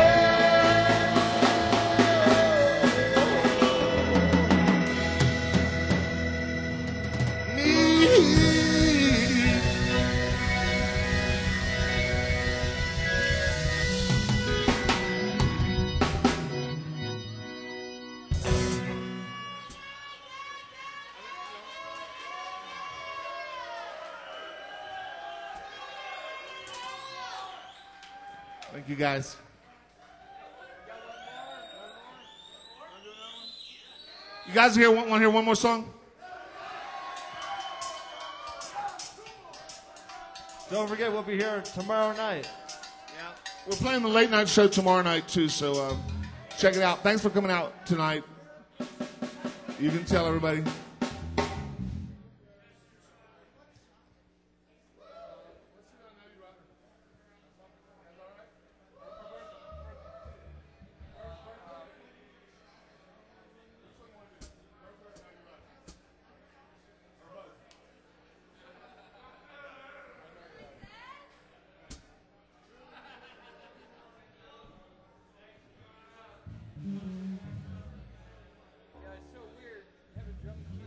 Thank you, guys. You guys want to hear one more song? Don't forget, we'll be here tomorrow night. Yeah. We're playing the late night show tomorrow night, too, so check it out. Thanks for coming out tonight. You can tell everybody. Yeah, it's so weird having drum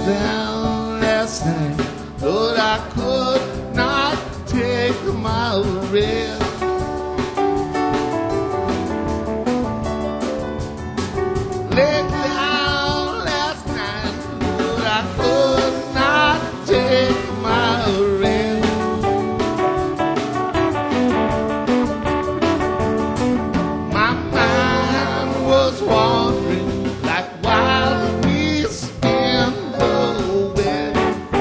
down last night, Lord, I could not take my rest. Laid down last night, Lord, I could not take my rest. My mind was wandering like wild beasts in the west.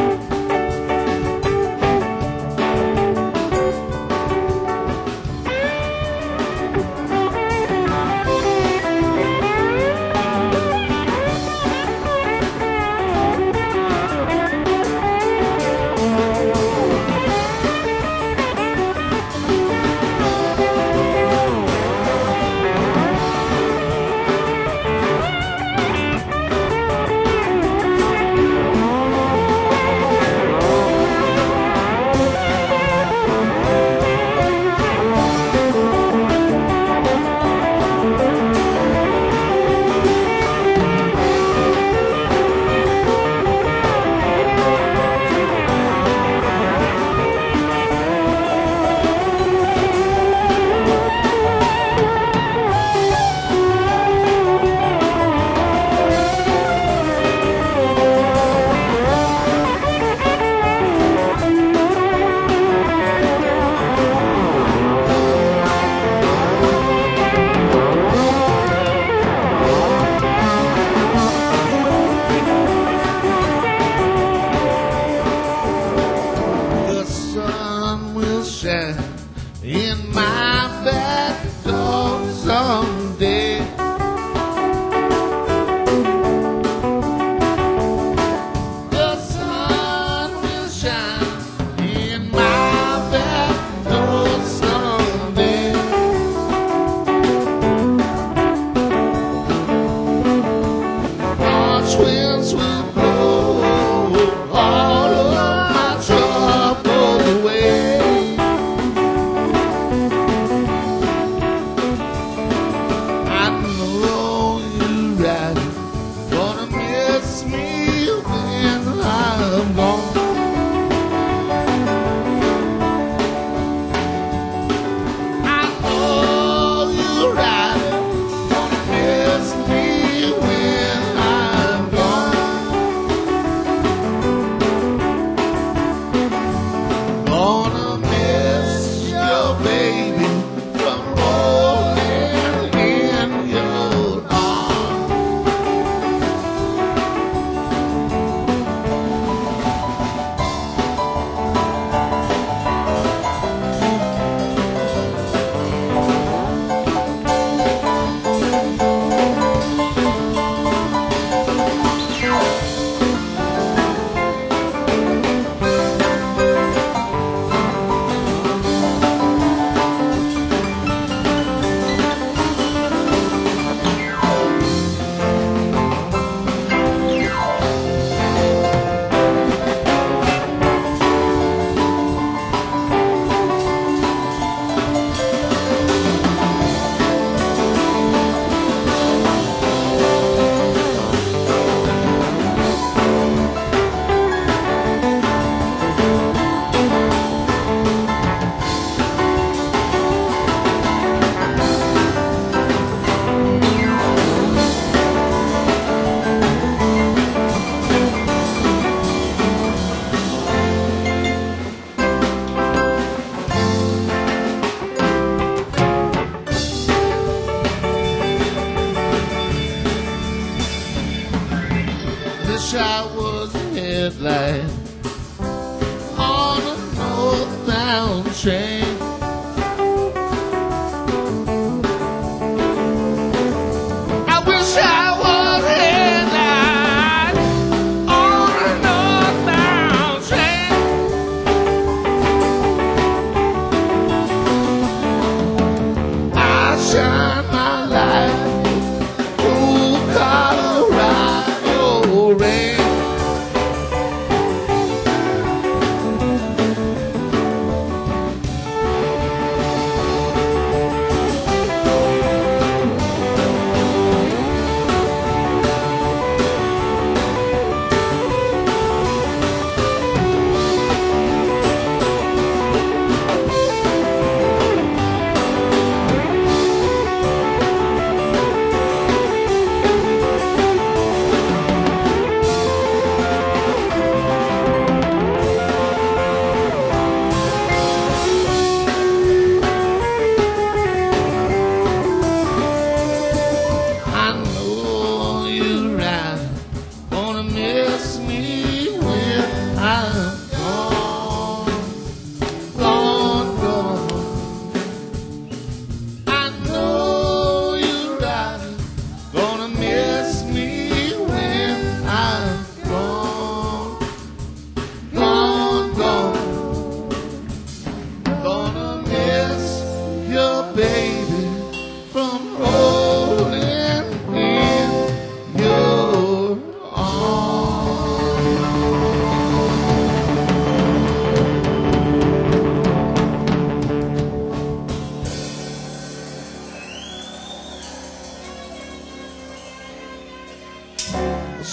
The sun will shine in my back door someday. The sun will shine in my back door someday. March winds will blow all of my troubles away. I know you're right, gonna miss me when I'm gone. I know you're right, gonna miss me when I'm gone. Gonna miss your baby from rolling in your arms. Wish I was a headlight on a northbound train. I wish I was a headlight on a northbound train. I shine my light through Colorado rain.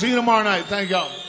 See you tomorrow night. Thank y'all.